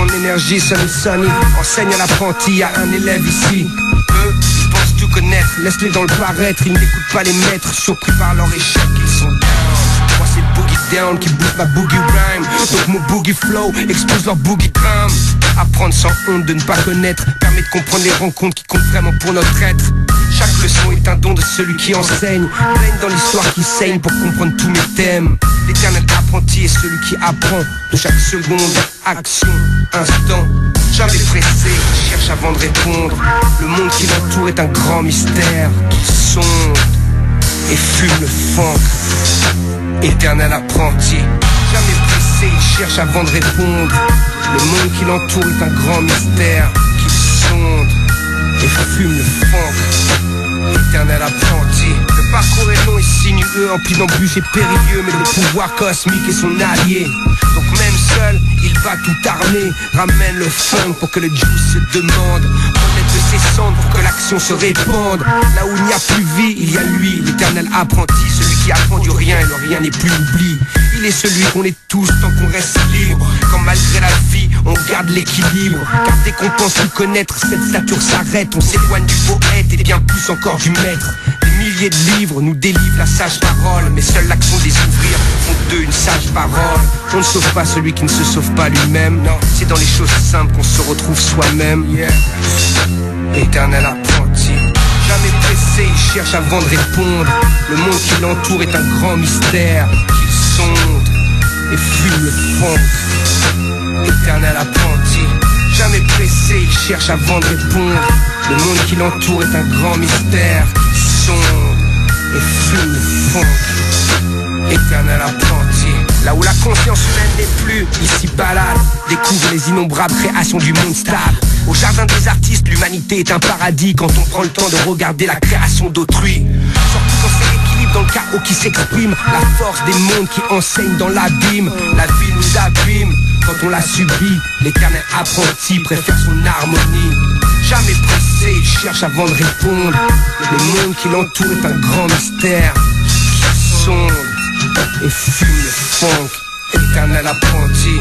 son énergie, Sonny Sonny enseigne à l'apprenti, à un élève ici. Eux, ils pensent tout connaître, laisse-les dans le paraître. Ils n'écoutent pas les maîtres, surpris par leur échec, ils sont down. Moi c'est Boogie Down qui bouge ma boogie rhyme. Donc mon boogie flow expose leur boogie drum. Apprendre sans honte de ne pas connaître permet de comprendre les rencontres qui comptent vraiment pour notre être. Chaque leçon est un don de celui qui enseigne. Baigne dans l'histoire qui saigne pour comprendre tous mes thèmes. L'éternel apprenti est celui qui apprend de chaque seconde, action, instant. Jamais pressé, cherche avant de répondre. Le monde qui l'entoure est un grand mystère qui sonde et fume le funk. Éternel apprenti, jamais pressé, il cherche avant de répondre. Le monde qui l'entoure est un grand mystère qui sonde et fume le funk. Éternel apprenti. Le parcours est long et sinueux, empli d'embûches et périlleux, mais le pouvoir cosmique est son allié. Donc même seul, il va tout armer. Ramène le funk pour que le juice se demande. Renaître de ses cendres pour que l'action se répande. Là où il n'y a plus vie, il y a lui, l'éternel apprenti. Celui qui apprend du rien et le rien n'est plus oubli. Il est celui qu'on est tous tant qu'on reste libre. Quand malgré la vie, on garde l'équilibre. Car dès qu'on pense tout connaître, cette stature s'arrête. On s'éloigne du poète et bien plus encore du maître. Des milliers de livres nous délivrent la sage parole, mais seule l'action des ouvrir font d'eux une sage parole. On ne sauve pas celui qui ne se sauve pas lui-même. Non, c'est dans les choses simples qu'on se retrouve soi-même. Yeah. Éternel apprenti, jamais pressé, il cherche avant de répondre. Le monde qui l'entoure est un grand mystère qu'il sonde et fume le funk. Éternel apprenti, jamais pressé, il cherche avant de répondre. Le monde qui l'entoure est un grand mystère qui sonde et fume le funk. Éternel apprenti. Là où la conscience humaine n'est plus, il s'y balade. Découvre les innombrables créations du monde stable. Au jardin des artistes, l'humanité est un paradis quand on prend le temps de regarder la création d'autrui. Surtout quand c'est l'équilibre dans le chaos qui s'exprime. La force des mondes qui enseignent dans l'abîme. La vie nous abîme quand on la subit. L'éternel apprenti préfère son harmonie. Jamais pressé, il cherche avant de répondre. Le monde qui l'entoure est un grand mystère qui sonde et fume le funk. Éternel apprenti.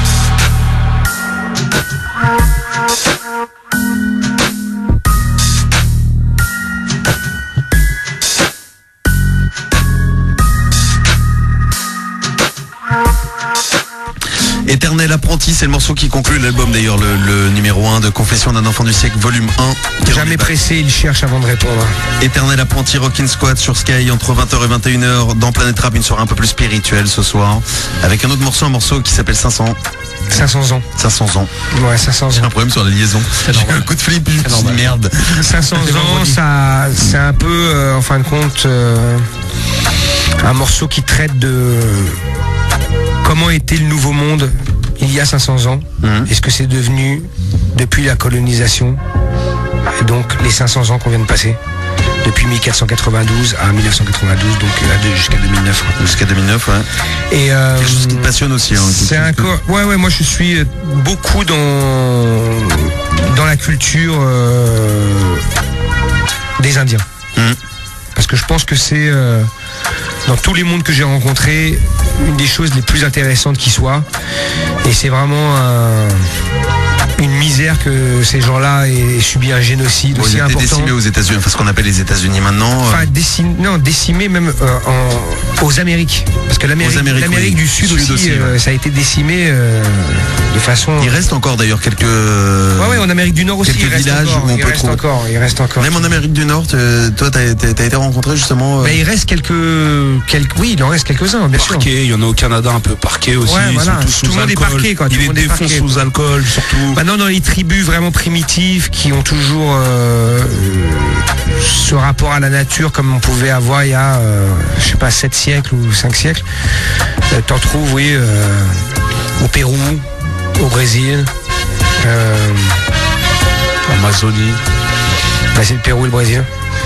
Éternel apprenti, c'est le morceau qui conclut l'album d'ailleurs, le, le numéro un de Confession d'un enfant du siècle, volume un. Jamais pressé, il cherche avant de répondre. Éternel apprenti, Rockin' Squad sur Sky entre vingt heures et vingt et une heures dans Planète Rap, une soirée un peu plus spirituelle ce soir, avec un autre morceau, un morceau qui s'appelle cinq cents. cinq cents ans. cinq cents ans. Ouais, cinq cents ans. J'ai un problème sur la liaison. J'ai eu un coup de flip, je me suis dit merde. cinq cents ans, ça, c'est un peu, euh, en fin de compte, euh, un morceau qui traite de comment était le nouveau monde il y a cinq cents ans. Mmh. Et ce que c'est devenu depuis la colonisation. Et donc les cinq cents ans qu'on vient de passer. Depuis mille quatre cent quatre-vingt-douze à mille neuf cent quatre-vingt-douze, donc euh, jusqu'à deux mille neuf. Jusqu'à deux mille neuf, ouais. Et euh, quelque chose qui te passionne aussi. Hein, c'est un co- ouais, ouais, moi je suis beaucoup dans dans la culture euh, des Indiens. Mmh. Parce que je pense que c'est euh, dans tous les mondes que j'ai rencontrés une des choses les plus intéressantes qui soit. Et c'est vraiment un une misère que ces gens-là aient subi un génocide bon, aussi important. Ils étaient décimés aux États-Unis, enfin ce qu'on appelle les États-Unis maintenant. Enfin, euh... décimés, non, décimés même euh, en, aux Amériques. Parce que l'Amérique, l'Amérique oui. du Sud, Sud aussi, aussi euh, ouais. ça a été décimé euh, de façon. Il reste encore d'ailleurs quelques. Ouais, ouais, en Amérique du Nord aussi. Quelques il reste villages encore, où on il peut reste trouver. Encore, il reste encore. Même en Amérique du Nord, toi, t'as, t'as, t'as été rencontré justement. Euh... Ben, il reste quelques, quelques, oui, il en reste quelques-uns, bien sûr. Parqués, il y en a au Canada un peu parqués aussi. Ouais, ils voilà. sont tous tout sous le monde alcool. est parqué, quoi. Ils les défoncent sous alcool, surtout. Maintenant, dans les tribus vraiment primitives qui ont toujours euh, ce rapport à la nature comme on pouvait avoir il y a, euh, je sais pas, sept siècles ou cinq siècles. Euh, T'en trouves, oui, euh, au Pérou, au Brésil, euh, Amazonie. Bah, c'est le Pérou et le Brésil.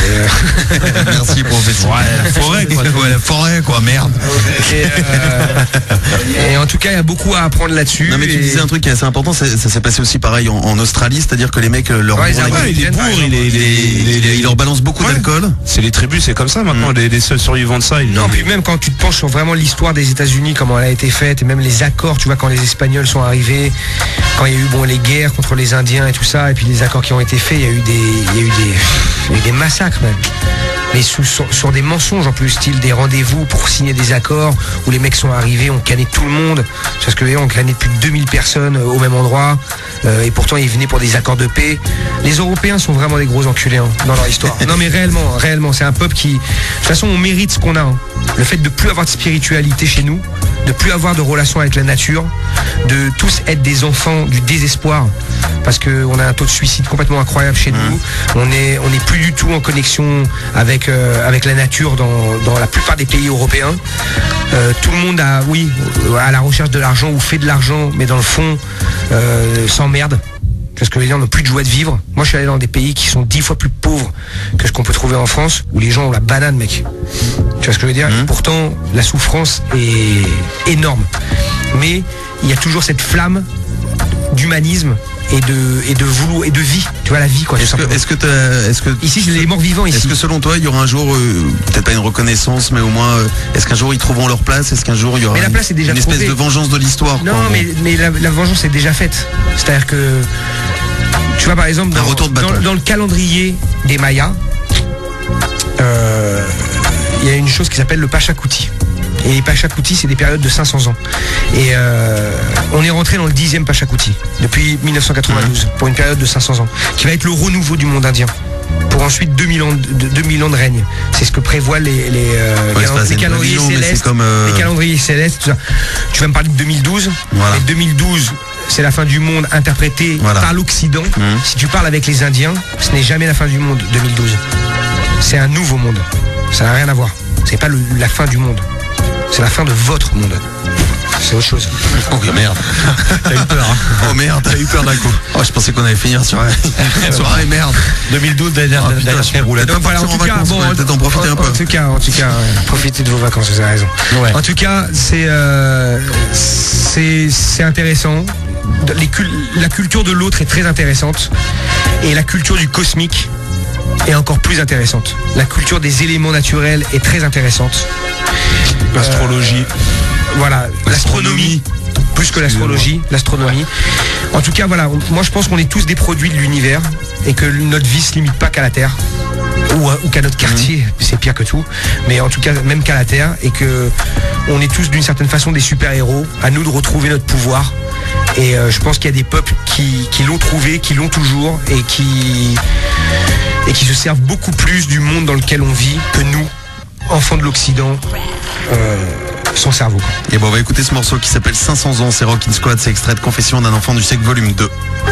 Merci professeur. Ouais, la forêt quoi. Ouais, la forêt quoi, merde. Et, euh, et en tout cas, il y a beaucoup à apprendre là-dessus. Non mais tu et... disais un truc qui est assez important, ça, ça s'est passé aussi pareil en, en Australie, c'est-à-dire que les mecs leur Ouais, bourrent la ouais, gueule, il est bourrent, bourre, il, est- il, est- il, est- il leur balance beaucoup Ouais. d'alcool. C'est les tribus, c'est comme ça maintenant, les, les seuls survivants de ça. Ils... Non, puis même quand tu te penches sur vraiment l'histoire des États-Unis, comment elle a été faite, et même les accords, tu vois, quand les Espagnols sont arrivés, quand il y a eu bon les guerres contre les Indiens et tout ça, et puis les accords qui ont été faits, il y a eu des, il y a eu des, il y a eu des massacres même. Mais sous, sur, sur des mensonges en plus, style des rendez-vous pour signer des accords où les mecs sont arrivés, on cannait tout le monde. Parce que on cannait plus de deux mille personnes au même endroit, euh, et pourtant ils venaient pour des accords de paix. Les Européens sont vraiment des gros enculés hein, dans leur histoire. Non mais réellement, réellement, c'est un peuple qui, de toute façon, on mérite ce qu'on a. Hein. Le fait de plus avoir de spiritualité chez nous, de plus avoir de relation avec la nature, de tous être des enfants du désespoir, parce qu'on a un taux de suicide complètement incroyable chez nous. On est, on n'est plus du tout en connexion avec euh, avec la nature dans, dans la plupart des pays européens. Euh, tout le monde a, oui, à la recherche de l'argent ou fait de l'argent, mais dans le fond, euh, s'emmerde. Parce que les gens n'ont plus de joie de vivre. Moi, je suis allé dans des pays qui sont dix fois plus pauvres que ce qu'on peut trouver en France, où les gens ont la banane, mec. Tu vois ce que je veux dire ? Et pourtant, la souffrance est énorme. Mais il y a toujours cette flamme d'humanisme et de et de vouloir et de vie. Tu vois la vie quoi. Est-ce que est-ce que t'as- est-ce que ici j'ai les morts vivants ici. Est-ce que selon toi il y aura un jour euh, peut-être pas une reconnaissance mais au moins euh, est-ce qu'un jour ils trouveront leur place, est-ce qu'un jour il y aura Mais la une, place est déjà une espèce trouvée. de vengeance de l'histoire Non quoi, en mais gros. mais la, la vengeance est déjà faite. C'est-à-dire que tu vois par exemple dans, Un retour de bâton. dans- dans le calendrier des Mayas, euh, il y a une chose qui s'appelle le Pachacuti. Et les Pachacuti, c'est des périodes de cinq cents ans. Et euh, on est rentré dans le dixième Pachacuti depuis mille neuf cent quatre-vingt-douze pour une période de cinq cents ans, qui va être le renouveau du monde indien. Pour ensuite deux mille ans de, deux mille ans de règne. C'est ce que prévoient les, les, euh, Ouais, calend- c'est pas- c'est les une calendriers prévision, mais c'est célestes. comme, euh, Les calendriers célestes, tout ça. Tu vas me parler de deux mille douze. Voilà. Et deux mille douze, c'est la fin du monde interprétée Voilà. par l'Occident. Si tu parles avec les Indiens, ce n'est jamais la fin du monde deux mille douze. C'est un nouveau monde. Ça n'a rien à voir. C'est pas le- la fin du monde. C'est la fin de votre monde. C'est autre chose. Oh merde. T'as eu peur, hein. Oh merde. T'as eu peur d'un coup. Oh je pensais qu'on allait finir sur un sur un merde. deux mille douze, dernière Oh, putain, dernière je- roulette. Donc, Voilà, en tout cas, bon, en, peut-être en profiter un en- peu. en tout cas, en tout cas, ouais, profitez de vos vacances, vous avez raison. Ouais. En tout cas, c'est euh, c'est c'est intéressant. Les cul- la culture de l'autre est très intéressante et la culture du cosmique est encore plus intéressante. La culture des éléments naturels est très intéressante. L'astrologie. Euh, voilà, l'astronomie. Plus que l'astrologie, l'astronomie. En tout cas, voilà, on- moi je pense qu'on est tous des produits de l'univers et que notre vie se limite pas qu'à la Terre. Ou, à- ou qu'à notre quartier, c'est pire que tout. Mais en tout cas, même qu'à la Terre, et que on est tous d'une certaine façon des super-héros. À nous de retrouver notre pouvoir. Et euh, je pense qu'il y a des peuples qui, qui l'ont trouvé, qui l'ont toujours, et qui et qui se servent beaucoup plus du monde dans lequel on vit que nous, enfants de l'Occident, euh, sans cerveau. quoi. Et bon on va écouter ce morceau qui s'appelle cinq cents ans, c'est Rockin' Squad, c'est extrait de Confession d'un enfant du siècle volume deux.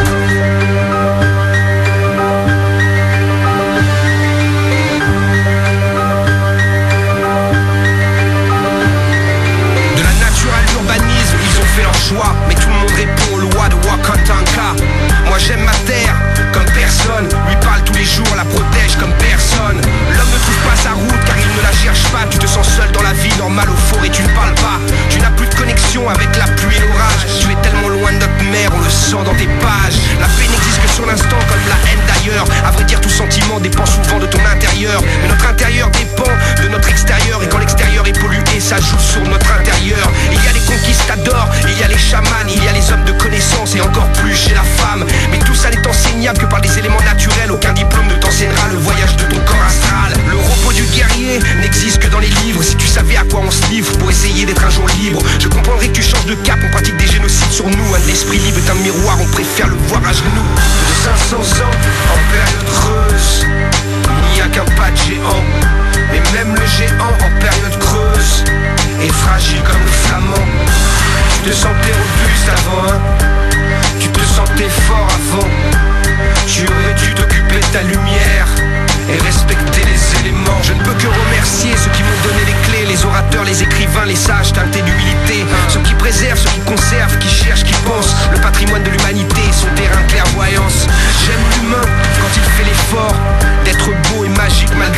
De la nature à l'urbanisme, ils ont fait leur choix. Mais tout le monde répond aux lois de Wakantanka. Moi j'aime ma terre comme personne. Lui parle tous les jours, la protège comme personne. L'homme ne trouve pas sa route car il ne la cherche pas. Tu te sens seul dans la vie normale au forêt, tu ne parles pas. Tu n'as plus de connexion avec la pluie et l'orage. Tu es tellement loin de notre mère, on le sent dans tes pages. La paix n'existe que sur l'instant comme la haine d'ailleurs. À vrai dire tout sentiment dépend souvent de ton intérieur. Mais notre intérieur dépend de notre extérieur. Et quand l'extérieur est pollué, ça joue sur notre intérieur. Il y a les conquistadors, il y a les chamans, il y a les hommes de connaissance et encore plus chez la femme. Mais tout ça n'est enseignable que par des éléments naturels. Aucun diplôme ne t'enseignera le voyage de ton corps astral. Le repos du guerrier n'existe que dans les livres. Si tu savais à quoi on se livre pour essayer d'être un jour libre, je comprendrais que tu changes de cap. On pratique des génocides sur nous. Un esprit libre est un miroir, on préfère le voir à genoux. De cinq cents ans en période creuse, il n'y a qu'un pas de géant. Et même le géant en période creuse est fragile comme le flamand. Tu te sentais robuste avant, hein. Tu te sentais fort avant. Tu aurais dû t'occuper de ta lumière et respecter les éléments. Je ne peux que remercier ceux qui m'ont donné les clés, les orateurs, les écrivains, les sages teintés d'humilité, ceux qui préservent, ceux qui conservent, qui cherchent, qui pensent le patrimoine de l'humanité, son terrain de clairvoyance. J'aime l'humain quand il fait l'effort d'être beau et magique malgré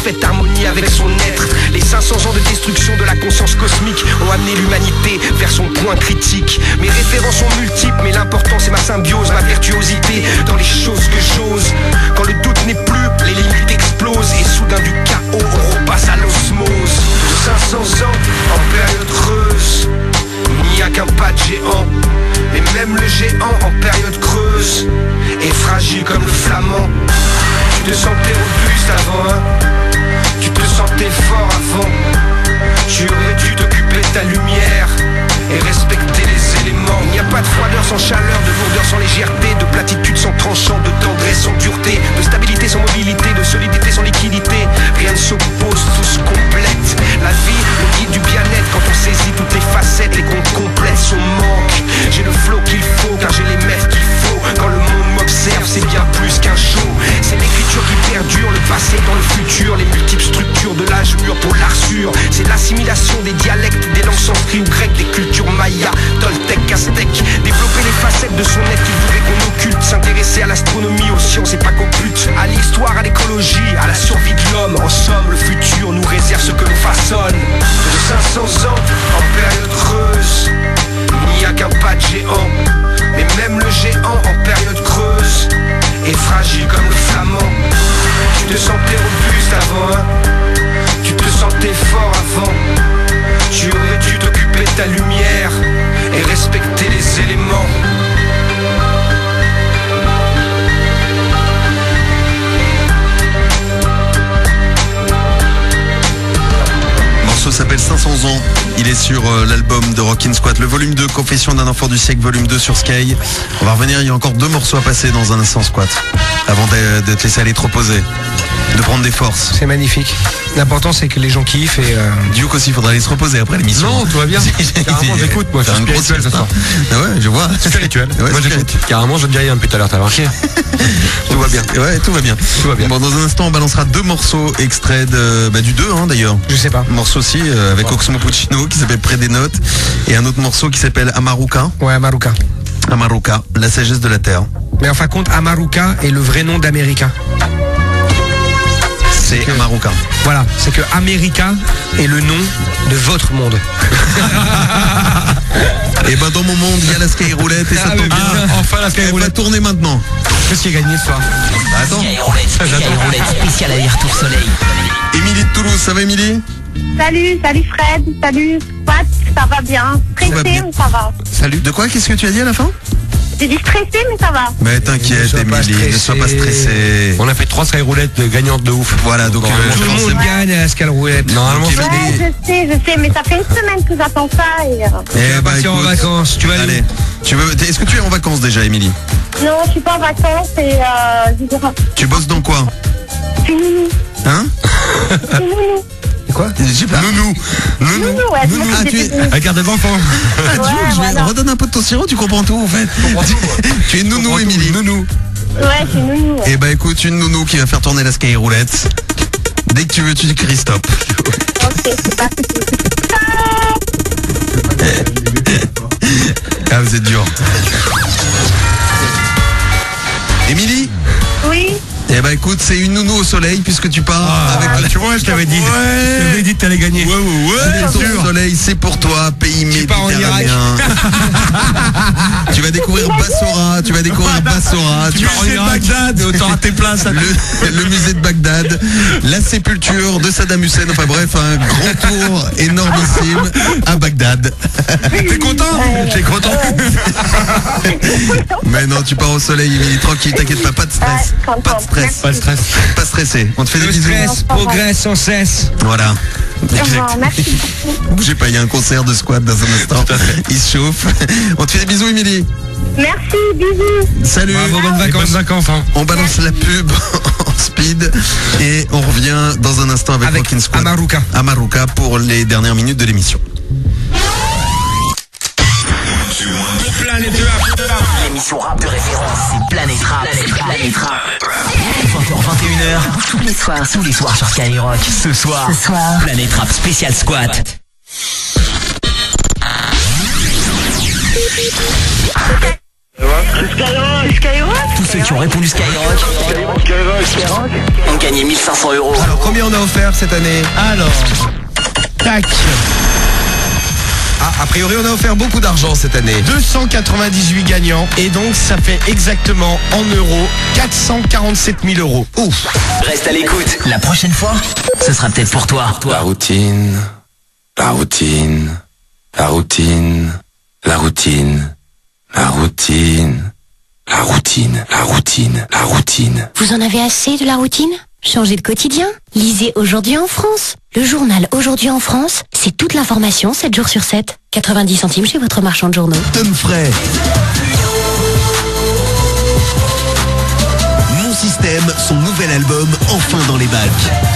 parfaite harmonie avec son être. Les cinq cents ans de destruction de la conscience cosmique ont amené l'humanité vers son point critique. Mes références sont multiples, mais l'important c'est ma symbiose, ma virtuosité dans les choses que j'ose. Quand le doute n'est plus, les limites explosent et soudain du chaos on repasse à l'osmose. De cinq cents ans en période creuse, il n'y a qu'un pas de géant. Mais même le géant en période creuse est fragile comme le flamand. Tu te sentais robuste avant, hein? Tu te sentais fort avant. Tu aurais dû t'occuper de ta lumière et respecter les éléments. Il n'y a pas de froideur sans chaleur, de lourdeur sans légèreté, de platitude sans tranchant, de tendresse sans dureté, de stabilité sans mobilité, de solidité sans liquidité. Rien ne s'oppose, tout se complète. La vie, le guide du bien-être, quand on saisit toutes les facettes et qu'on complète son manque. J'ai le flow qu'il faut, car j'ai les mètres qu'il faut. Quand le monde m'observe, c'est bien plus qu'un show. C'est l'écriture qui perdure, le passé dans le futur, les multiples structures de l'âge mûr pour l'arsure. C'est l'assimilation des dialectes, des langues sanskrites ou grecques, des cultures maya, toltec, aztèque. Développer les facettes de son être qu'il voudrait qu'on occulte. S'intéresser à l'astronomie, aux sciences et pas qu'au but. À l'histoire, à l'écologie, à la survie de l'homme. En somme, le futur nous réserve ce que l'on façonne. De cinq cents ans en période creuse, il n'y a qu'un pas de géant. Mais même le géant en période creuse est fragile comme le flamand. Tu te sentais robuste avant, hein? Tu te sentais fort avant. Tu aurais dû t'occuper de ta lumière et respecter les éléments. Le morceau s'appelle cinq cents ans. Il est sur euh, l'album de Rockin' Squat, le volume deux, Confession d'un enfant du siècle, volume deux sur Sky. On va revenir, il y a encore deux morceaux à passer dans un instant, Squat, avant de, de te laisser aller te reposer, de prendre des forces. C'est magnifique. L'important c'est que les gens kiffent et... Euh... Duke aussi, il faudra aller se reposer après l'émission. Non, tout va bien. Carrément, j'écoute, moi, je suis spirituel ce soir. Ah ouais, je vois. Spirituel. Ouais, moi j'écoute. Carrément, je te dis rien depuis tout à l'heure, t'as marqué. Tout va bien. Ouais, tout va bien. Tout va bien. Bon, dans un instant, on balancera deux morceaux extraits de, bah, du deux, hein, d'ailleurs. Je sais pas. Un morceau aussi, euh, avec Oxmo Puccino, qui s'appelle Près des notes. Et un autre morceau qui s'appelle Amaruka. Ouais, Amaruka. Amaruka, la sagesse de la terre. Mais en fin de compte, Amaruka est le vrai nom d'America. C'est que... Amaruka. Voilà, c'est que America est le nom de votre monde. Et ben dans mon monde, il y a la Skyroulette et ah, ça tombe bien. Ah, enfin la Skyroulette. Elle va tourner maintenant. Qu'est-ce qui a gagné ce soir? Bah, attends. Skyroulette, Skyroulette spécial aller-retour soleil. Émilie de Toulouse, ça va Émilie? Salut, salut Fred, salut Pat, ça va bien. Stressé mais ça va. Salut, de quoi? Qu'est-ce que tu as dit à la fin? J'ai dit stressé mais ça va. Mais t'inquiète Émilie, ne sois pas stressée. On a fait trois Skyroulettes gagnantes de ouf. Voilà, donc euh, tout le monde ouais. gagne à la Skyroulette. Normalement, ouais, je sais, je sais, mais ça fait une semaine que j'attends ça et... Eh bah, écoute, en vacances, tu vas aller. Tu veux, est-ce que tu es en vacances déjà Émilie? Non, je suis pas en vacances et euh, je dirais... Tu bosses dans quoi? Je suis nounou. Hein? Je suis nounou. Quoi? J'ai pas. Nounou. Nounou. Nounou, ouais. Nounou. Ah, tu es avec garde d'enfant. Ah, ouais, je voilà. Redonne un peu de ton sirop, tu comprends tout en fait. Tu es nounou, Émilie. Nounou. Ouais, je suis nounou. Ouais. Et bah écoute, une nounou qui va faire tourner la Skyroulette. Dès que tu veux, tu dis Christophe. Ok, c'est pas Ah, vous êtes dur. Émilie? Oui. Eh bah écoute, c'est une nounou au soleil puisque tu pars ah, avec la... Tu vois, je t'avais dit. Ouais. Je t'avais dit que t'allais gagner. Ouais, ouais, ouais. Le ouais, soleil, c'est pour toi, pays méditerranéen. Tu vas découvrir Bassora, tu vas découvrir Bassora. Tu, tu vas en Irak, Bagdad, autant tes places. Le, le musée de Bagdad, la sépulture de Saddam Hussein. Enfin bref, un grand tour énormissime à Bagdad. T'es content? T'es content? Mais non, tu pars au soleil, Émilie, tranquille, t'inquiète pas, pas de stress. Pas de stress. Pas de stress. Pas stressé. On te fait le des bisous. Le stress progresse sans cesse. Voilà. Exact. Merci. Bougez pas, il y a un concert de squat dans un instant. Il se chauffe. On te fait des bisous, Émilie. Merci, bisous. Salut. Bravo, bonnes vacances. Bonnes vacances hein. On balance la pub en speed et on revient dans un instant avec, avec Rockin' Squad. Amaruka. Amaruka pour les dernières minutes de l'émission. L'émission rap de référence, c'est Planète Rap. Planète Rap. vingt heures, vingt et une heures. Tous les soirs. Tous les soirs sur Skyrock. Ce soir. Ce soir. Planète Rap spécial squat. Ça va, Chris Skyrock. Skyrock. Tous ceux qui ont répondu Skyrock, Skyrock, Skyrock, ont gagné mille cinq cents euros. Alors combien on a offert cette année? Alors, tac, Ah, a priori on a offert beaucoup d'argent cette année. deux cent quatre-vingt-dix-huit gagnants et donc ça fait exactement en euros quatre cent quarante-sept mille euros. Ouf. Reste à l'écoute. La prochaine fois, ce sera peut-être pour toi. La routine, la routine, la routine, la routine, la routine, la routine, la routine, la routine. Vous en avez assez de la routine? Changez de quotidien. Lisez Aujourd'hui en France. Le journal Aujourd'hui en France, c'est toute l'information sept jours sur sept. quatre-vingt-dix centimes chez votre marchand de journaux. Humphrey. Mon système, son nouvel album, enfin dans les bacs.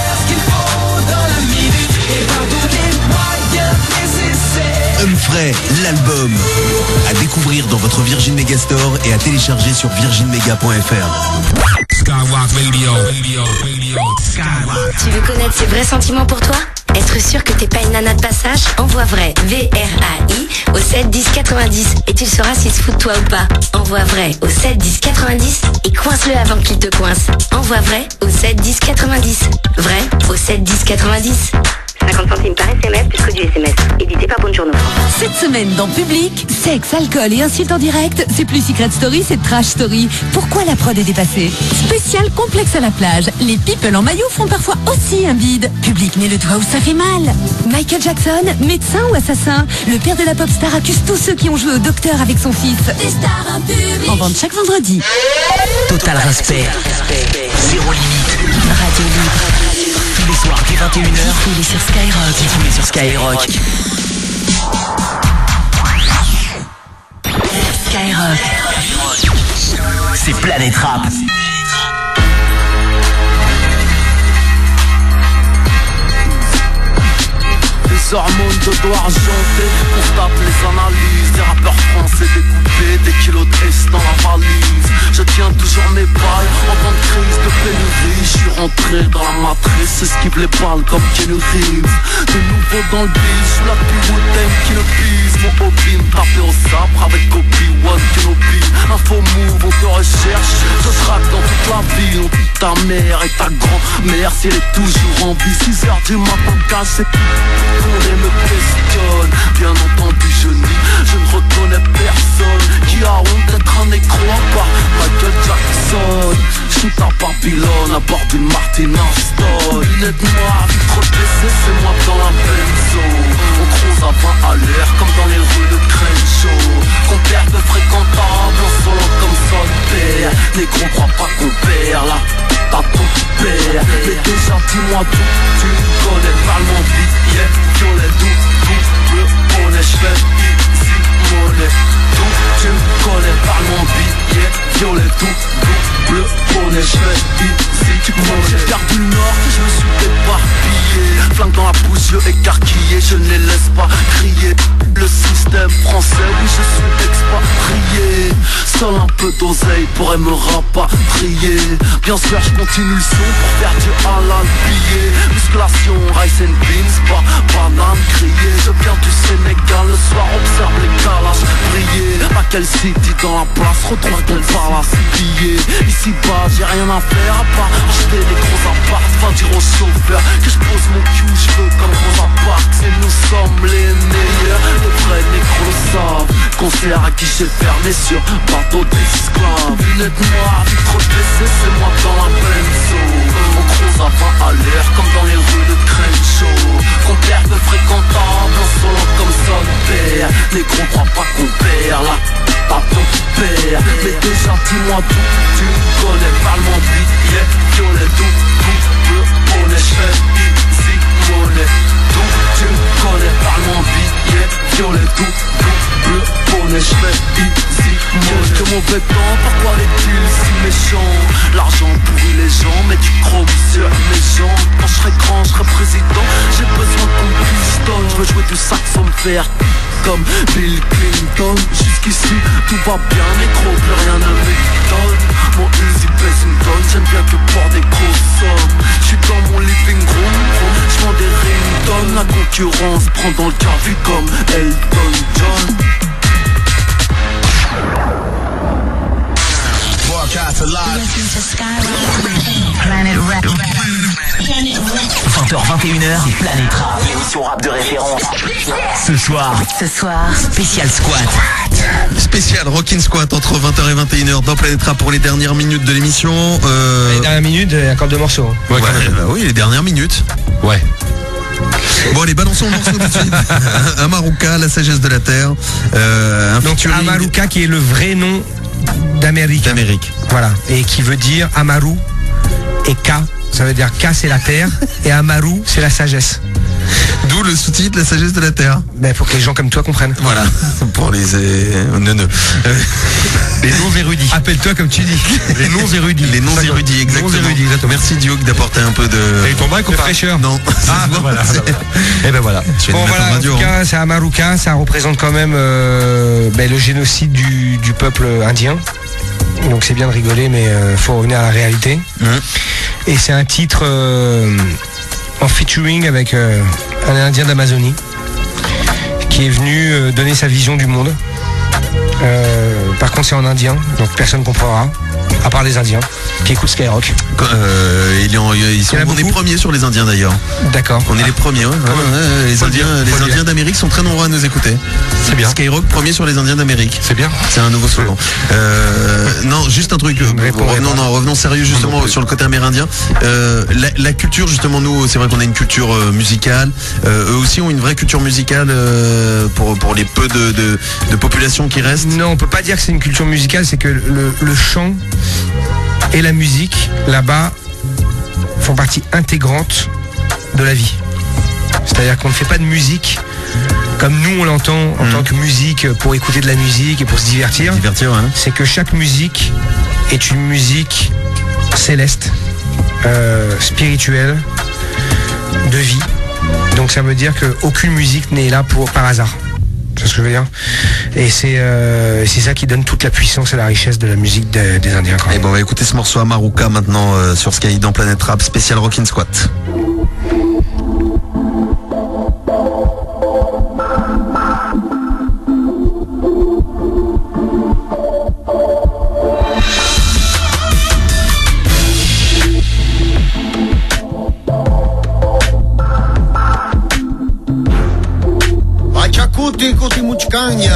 Humphrey, l'album. À découvrir dans votre Virgin Megastore et à télécharger sur virgin mega point f r. Skyrock Radio, Radio, Radio, Skyrock. Tu veux connaître ses vrais sentiments pour toi? Être sûr que t'es pas une nana de passage? Envoie vrai, V R A I, au sept dix quatre-vingt-dix et tu sauras s'il se fout de toi ou pas. Envoie vrai au sept dix quatre-vingt-dix et coince-le avant qu'il te coince. Envoie vrai au sept dix quatre-vingt-dix. Vrai au sept dix quatre-vingt-dix. cinquante centimes par S M S plus que du S M S. Édité par Bonjourno. Cette semaine dans Public, sexe, alcool et insultes en direct, c'est plus Secret Story, c'est Trash Story. Pourquoi la prod est dépassée? Spécial complexe à la plage. Les people en maillot font parfois aussi un bide. Public met le doigt où ça fait mal. Michael Jackson, médecin ou assassin? Le père de la pop star accuse tous ceux qui ont joué au docteur avec son fils. Des stars en public. En vente chaque vendredi. Total respect. Zéro limite. Radio Libre. Tous les soirs dès vingt et une heures. Il est sur Skyrock. Il est sur Skyrock. Skyrock. C'est Planète Rap. Les hormones de doigts argentés constatent les analyses des rappeurs français découpés, des kilos de S dans la valise. Je tiens toujours mes bails en temps de crise de pénurie. Je suis rentré dans la matrice, esquive les balles comme Keanu Reeves. De nouveau dans le biz, sous la Wu-Tang qui ne pise. Mon hobby me taper au sabre avec Obi-Wan Kenobi. Info move, on te recherche, je traque dans toute la ville. On dit ta mère et ta grand-mère si elle est toujours en vie. Six heures du matin, casse c'est tout. Et me questionne, bien entendu je nie, je ne reconnais personne qui a honte d'être un nécro à part Michael Jackson. Shoot à Babylone à bord d'une Martin Aston. Lunettes noires, vitre baissée, c'est moi dans la benzo. On croise à vingt à l'heure comme dans les rues de Crenshaw. Compère de fréquentable, en solo comme son père. Négro, crois pas qu'on perd là, t'as ton père. Mais déjà dis-moi tout, tu me connais, parle-moi vite, yeah. Violet, doux, doux, bleu, bonnet, j'fais easy money. Doux, tu me connais, parle-moi vite, yeah. Violet, doux, doux, bleu, bonnet, j'fais easy tu money. J'ai perdu le nord, je me suis éparpillé. Flingue dans la bouche, yeux écarquillés, je ne les laisse pas crier. Le système français, oui je suis expatrié. Seul un peu d'oseille pourrait me rapatrier. Bien sûr je continue le son pour faire du halal billet. Musculation, rice and beans, pas banane crier. Je viens du Sénégal, le soir observe les calages briller. À quel city dans la place, retrouve ton palace pillé. Ici bas j'ai rien à faire à part acheter des gros apparts. Va dire au chauffeur que je pose mon cul, je veux comme Rosa Parks. Et nous sommes les meilleurs, les vrais négros le savent. Concert à guichet fermé sur bateau d'esclaves. Lunettes noires, vitre baissée, c'est moi dans la benzo. On croise à vingt à l'heure comme dans les rues de Crenshaw. Compère de fréquentable, en solo comme son père. Négro, crois pas qu'on perd là, t'as ton père. Mais déjà dis-moi tout, tu me connais, parle-moi vite, yeah. Violet, doux, doux, bleu, bonnet, j'fais easy money. Doux, tu me connais, parle-moi vite, yeah. Violet, doux, doux, bleu, bonnet, j'fais easy money. Que mauvais temps, pourquoi les deals si méchants? L'argent pourrit les gens, mais tu crois sur mes gens. Quand je serai grand, je serai président, j'ai besoin qu'on pistonne. Je veux jouer du saxon vert comme Bill Clinton. Jusqu'ici, tout va bien, négro, plus rien ne m'étonne. Mon Uzi pèse une tonne, j'aime bien que pour des grosses sommes. J'suis dans mon living room, j'vends des ringtones. La concurrence prend dans le café comme Elton John. vingt heures vingt et une heures, c'est Planète Rap, l'émission rap de référence. Ce soir, Ce soir, spécial squat. Spécial Rockin' Squat entre vingt heures et vingt et une heures dans Planète Rap pour les dernières minutes de l'émission. Euh... Les dernières minutes, il y a encore deux morceaux. Ouais, ouais, bah oui, les dernières minutes. Ouais. Bon, allez, balançons le morceau tout de suite. Amaruka, la sagesse de la terre. Euh, un Donc featuring... Amaruka qui est le vrai nom d'Amérique. D'Amérique. Voilà. Et qui veut dire Amaru et K. Ça veut dire K c'est la terre et Amaru c'est la sagesse. D'où le sous-titre, la sagesse de la terre. Ben, pour que les gens comme toi comprennent. Voilà. Pour les euh, neuneux. Euh... Les non érudits. Appelle-toi comme tu dis. Les non érudits. Les non érudits, exactement. Les non érudits, exactement. Merci Diouk d'apporter un peu de. T'as eu ton bac ou pas? Fraîcheur. Non. Ah, ben voilà. Et ben voilà. Bon voilà, en tout cas, c'est Amaruka, ça représente quand même euh, ben, le génocide du, du peuple indien. Donc c'est bien de rigoler, mais euh, faut revenir à la réalité. Mmh. Et c'est un titre euh, en featuring avec euh, un Indien d'Amazonie qui est venu euh, donner sa vision du monde. Euh, par contre c'est en indien, donc personne ne comprendra, à part les Indiens qui écoutent Skyrock. Euh, ils ont, ils sont, on est premiers sur les Indiens d'ailleurs. D'accord. On est les premiers. Ouais. Ouais, ouais, les Faut Indiens, dire, les Indiens d'Amérique sont très nombreux à nous écouter. C'est bien. Skyrock premier sur les Indiens d'Amérique. C'est bien. C'est un nouveau slogan. Euh, non, juste un truc. Revenons, non, revenons sérieux justement non, sur le côté amérindien. Euh, la, la culture justement, nous, c'est vrai qu'on a une culture euh, musicale. Euh, eux aussi ont une vraie culture musicale euh, pour pour les peu de, de de population qui restent. Non, on peut pas dire que c'est une culture musicale, c'est que le, le chant et la musique là-bas font partie intégrante de la vie. C'est-à-dire qu'on ne fait pas de musique comme nous on l'entend en mmh. tant que musique pour écouter de la musique et pour se divertir. Divertir, ouais. C'est que chaque musique est une musique céleste, euh, spirituelle, de vie. Donc ça veut dire qu'aucune musique n'est là pour, par hasard. C'est ce que je veux dire. Et c'est euh, c'est ça qui donne toute la puissance et la richesse de la musique des, des Indiens. Et bon, on va écouter ce morceau Amaruka maintenant euh, sur Sky dans Planète Rap spécial Rockin' Squat. Kuti kuti muchkanya.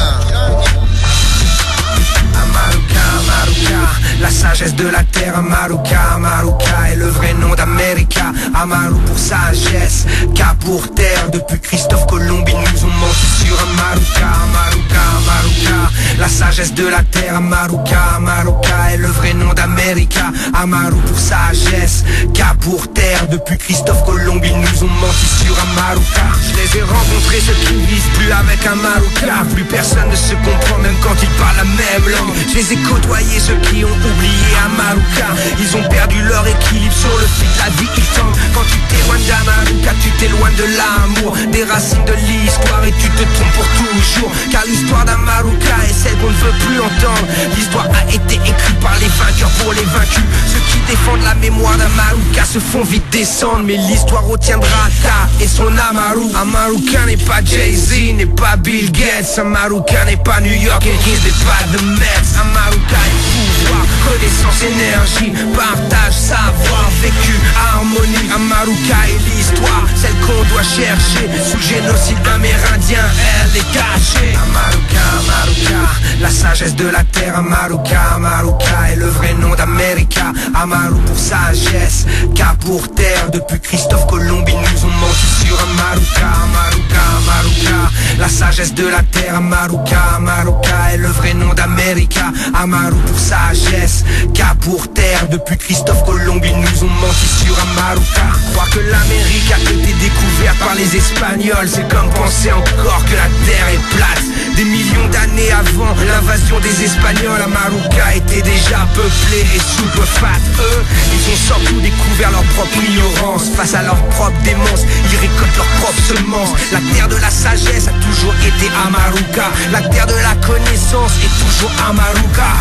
Amaruka, Amaruka, la sagesse de la terre. Amaruka, Amaruka est le vrai nom d'América. Amaru pour sagesse, K pour terre. Depuis Christophe Colomb, ils nous ont menti sur Amaruka, Amaruka, Amaruka, la sagesse de la terre. Amaruka, Amaruka est le vrai nom d'América. Amaru pour sagesse, K pour terre. Depuis Christophe Colomb, ils nous ont menti sur Amaruka. Je les ai rencontrés, ceux qui ne vivent plus avec Amaruka. Plus personne ne se comprend, même quand ils parlent la même langue. Je les ai côtoyés, ceux qui ont oublié Amaruka. Ils ont perdu leur équilibre sur le fil de la vie, ils tentent. Quand tu t'éloignes d'Amaruka, tu t'éloignes de l'amour, des racines de l'histoire, et tu te trompes pour toujours. Car l'histoire d'Amaruka est celle qu'on ne veut plus entendre. L'histoire a été écrite par les vainqueurs pour les vaincus. Ceux qui défendent la mémoire d'Amaruka se font vite descendre, mais l'histoire retiendra Ta et son Amaru. Amaruka n'est pas Jay-Z, n'est pas Bill Gates. Amaruka n'est pas New York et Kings, n'est pas The Mets. Amaruka est pouvoir, connaissance, énergie, partage, savoir, vécu, harmonie. Amaruka est l'histoire, celle qu'on doit chercher. Sous génocide amérindien, elle est cachée. Amaruka, Amaruka, la sagesse de la terre. Amaruka, Amaruka est le vrai nom d'América. Amaru pour sagesse, K pour terre. Depuis Christophe Colomb, ils nous ont menti sur Amaruka, Amaruka, Amaruka, la sagesse de la terre. Amaruka, Amaruka est le vrai nom d'América. Amaru pour sagesse, K pour terre. Depuis Christophe Colomb, ils nous ont menti sur Amaruka. Croire que l'Amérique a été découverte par les Espagnols, c'est comme penser encore que la terre est plate. Des millions d'années avant l'invasion des Espagnols, Amaruka était déjà peuplée et stupéfaite. Eux, ils ont surtout découvert leur propre ignorance. Face à leur propre démence, ils récoltent leurs propres semences. La terre de la sagesse a toujours été Amaruka. La terre de la connaissance est toujours Amaruka.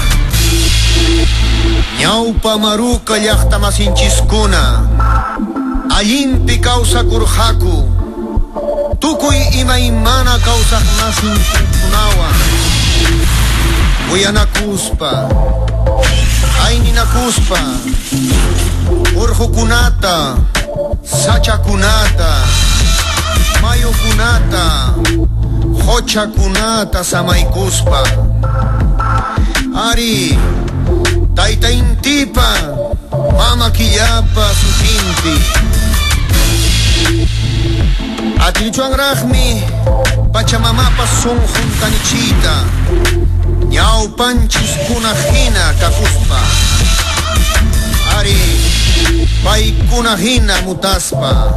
Nyaupa Maruka llaqta masinchiskuna allinpi kawsa kurhaku tukuy imaymana kawsaq masinchikunawan uyanakuspa Ainina kuspa Urhu kunata Sacha kunata Mayo kunata Hocha kunata Samay kuspa Ari Taita intipa Mama kiyapa sukinti Atilichuan rahmi Pachamamapa son juntanichita Nyau panchis kunahina kakuspa Ari Pai kunahina mutaspa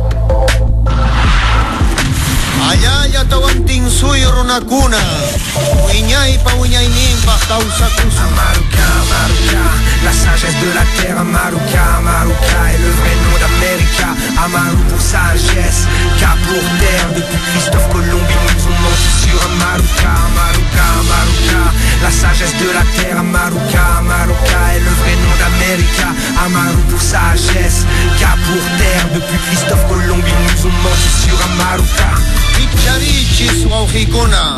Ayaya tawanting suyro na kuna Uiñay pa uiñay nimpa causa kuspa Amaruka, Amaruka, la sagesse de la terre. Amaruka, Amaruka est le vrai nom d'Amérique. Amaru pour sagesse, K pour terre. Depuis Christophe Colomb, ils nous ont menti sur Amaruka, Amaruka, Amaruka, la sagesse de la terre. Amaruka, Amaruka est le vrai nom d'Amérique. Amaru pour sagesse, K pour terre. Depuis Christophe Colomb, ils nous ont menti sur Amaruka. Picharichi suaujikuna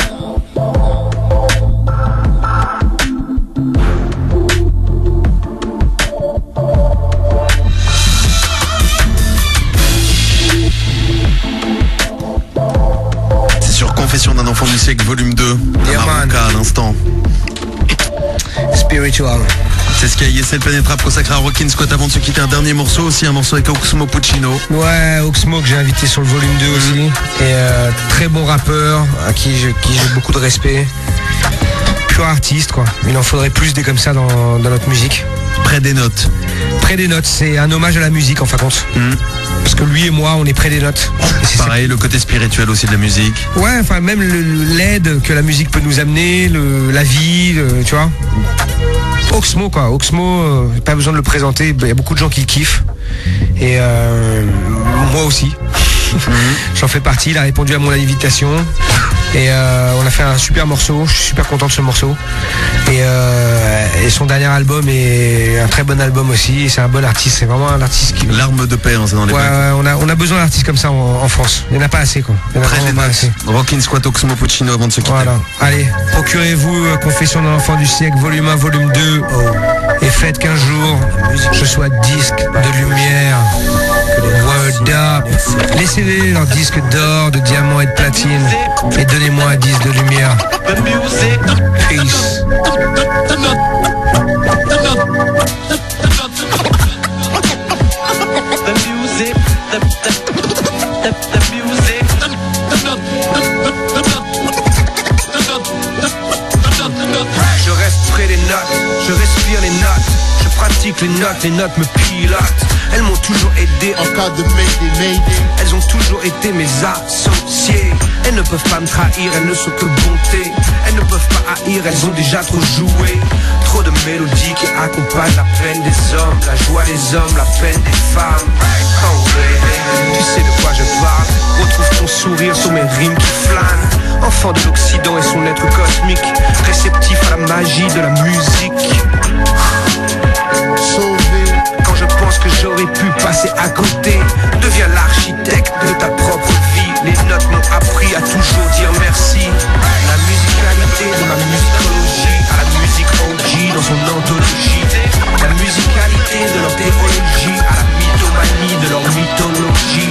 C'est sur Confession d'un enfant du siècle, volume deux. Yeah, Amaruka à l'instant. Spiritual. C'est ce qu'a Yessel Planète Rap consacré à Rockin' Squat avant de se quitter. Un dernier morceau aussi, un morceau avec Oxmo Puccino. Ouais, Oxmo que j'ai invité sur le volume deux aussi. Et euh, très bon rappeur, à qui je- qui j'ai beaucoup de respect. Pur artiste quoi. Il en faudrait plus des comme ça dans, dans notre musique. Près des notes. Près des notes, c'est un hommage à la musique en fin de compte. Parce que lui et moi, on est près des notes. Et c'est Pareil, le côté spirituel aussi de la musique. Ouais, enfin même le- l'aide que la musique peut nous amener, le- la vie, le- tu vois. Oxmo quoi, Oxmo, euh, pas besoin de le présenter, il y a beaucoup de gens qui le kiffent. Et euh, moi aussi. J'en fais partie, il a répondu à mon invitation. Et euh, on a fait un super morceau, je suis super content de ce morceau. Et, euh, et son dernier album est un très bon album aussi. Et c'est un bon artiste, c'est vraiment un artiste qui... L'arme de paix, hein, c'est dans les Ouais, bacs. ouais, on a, on a besoin d'artistes comme ça en, en France. Il n'y en a pas assez quoi. Il y en a Près des vraiment pas assez. notes. Rockin' Squat Oxmo Puccino avant de se quitter. Voilà. Allez, procurez-vous euh, Confession d'un enfant du siècle, volume un, volume deux. Et faites qu'un jour, je sois disque de lumière. Word up. Laissez-les leurs disques d'or, de diamant et de platine. Et donnez-moi un disque de lumière. Peace. Je reste près des notes, je respire les notes, je pratique les notes, les notes me pilotent. Elles m'ont toujours aidé en cas de mayday, mayday. Elles ont toujours été mes associées. Elles ne peuvent pas me trahir, elles ne sont que bonté. Elles ne peuvent pas haïr, elles ont déjà trop joué. Trop de mélodies qui accompagnent la peine des hommes, la joie des hommes, la peine des femmes. Oh baby, tu sais de quoi je parle. Retrouve ton sourire sur mes rimes qui flânent. Enfant de l'Occident et son être cosmique, réceptif à la magie de la musique. Sauvé, quand je pense que j'aurais pu passer à côté, deviens l'architecte de ta propre vie. Les notes m'ont appris à toujours dire merci. La musicalité de ma musicologie, à la musique O G dans son anthologie. La musicalité de leur théologie, à la mythomanie de leur mythologie.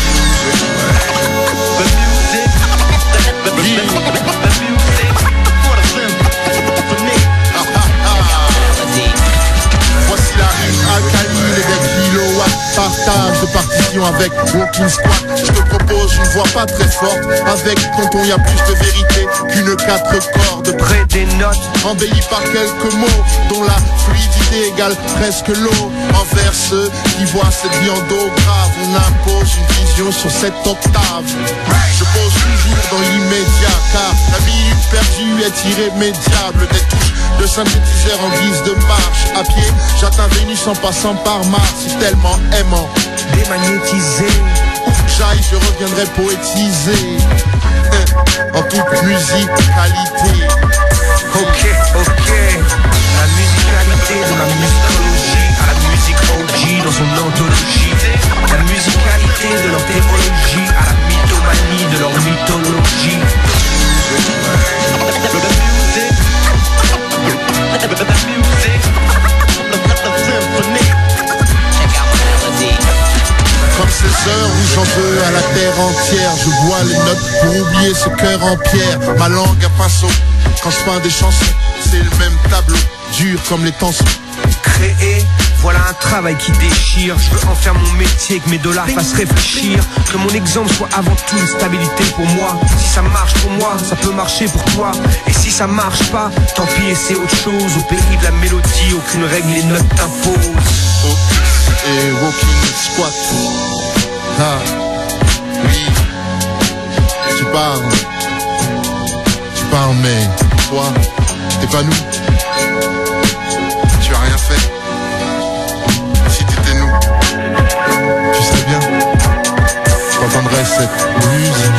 Voici la rime alcaline et des kilowatts. Partage de partition avec Walking Squat. Je te propose une voix pas très forte. Avec tonton y a plus de vérité qu'une quatre cordes. Près des notes, embellie par quelques mots dont la fluidité égale presque l'eau. Envers ceux qui voient cette vie en dos grave, on impose une vision sur cette octave. Je pose toujours dans l'immédiat car la minute perdue est irrémédiable. Des touches de synthétiseur en guise de marche. À pied, j'atteins Vénus en passant par Mars. C'est tellement aimant, démagnétisé. Où que j'aille, je reviendrai poétiser en toute musicalité. Ok, ok. La musicalité de ma musicologie, à la musique O G dans son anthologie. La musicalité de leur théologie, à la mythomanie de leur mythologie. où j'en veux à la terre entière. Je vois les notes pour oublier ce cœur en pierre. Ma langue à pinceau, quand je peins des chansons, c'est le même tableau, dur comme les tensions. Créer, voilà un travail qui déchire. Je veux en faire mon métier, que mes dollars fassent réfléchir. Que mon exemple soit avant tout une stabilité pour moi. Si ça marche pour moi, ça peut marcher pour toi. Et si ça marche pas, tant pis et c'est autre chose. Au pays de la mélodie, aucune règle les notes t'imposent. Et walking squat. Ah, oui. Tu parles. Tu parles, mais toi, t'es pas nous. Tu as rien fait. Si t'étais nous, tu sais bien. T'entendrais cette musique.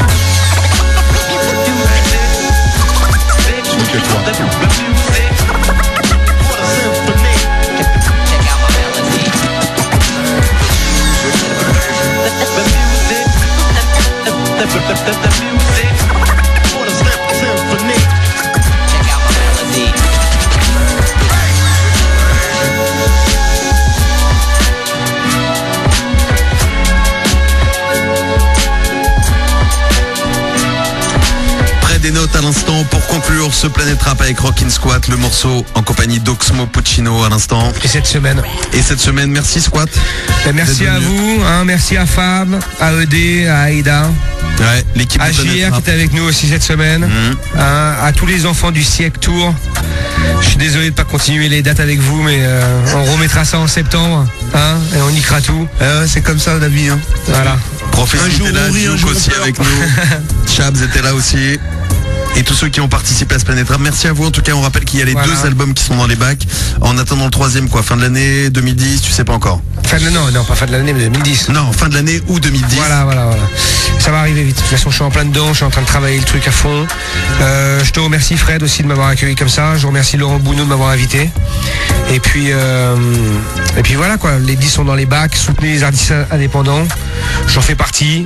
Ce que toi. Des notes à l'instant pour conclure ce Planète Rap avec Rockin' Squat, le morceau en compagnie d'Oxmo Puccino à l'instant. Et cette semaine. Et cette semaine, merci Squat. Et merci à vous, hein, merci à Fab, à E D, à Aïda. Ouais, l'équipe à J R qui était avec nous aussi cette semaine. Mmh. Hein, à tous les enfants du siècle Tour. Je suis désolé de pas continuer les dates avec vous, mais euh, on remettra ça en septembre, hein, et on niquera tout. Euh, c'est comme ça la vie, hein. Voilà. Professeur était là, Duke aussi avec nous. Chabs était là aussi. Et tous ceux qui ont participé à ce Planète Rap, merci à vous. En tout cas, on rappelle qu'il y a les voilà. deux albums qui sont dans les bacs. En attendant le troisième, quoi, fin de l'année deux mille dix, tu sais pas encore. Fin de l'année, non, non, pas fin de l'année, mais deux mille dix. Non, fin de l'année ou deux mille dix. Voilà, voilà, voilà. Ça va arriver vite. De toute façon, je suis en plein dedans, je suis en train de travailler le truc à fond. Euh, je te remercie Fred aussi de m'avoir accueilli comme ça. Je remercie Laurent Bounot de m'avoir invité. Et puis, euh, et puis voilà quoi. Les dix sont dans les bacs. Soutenez les artistes indépendants. J'en fais partie.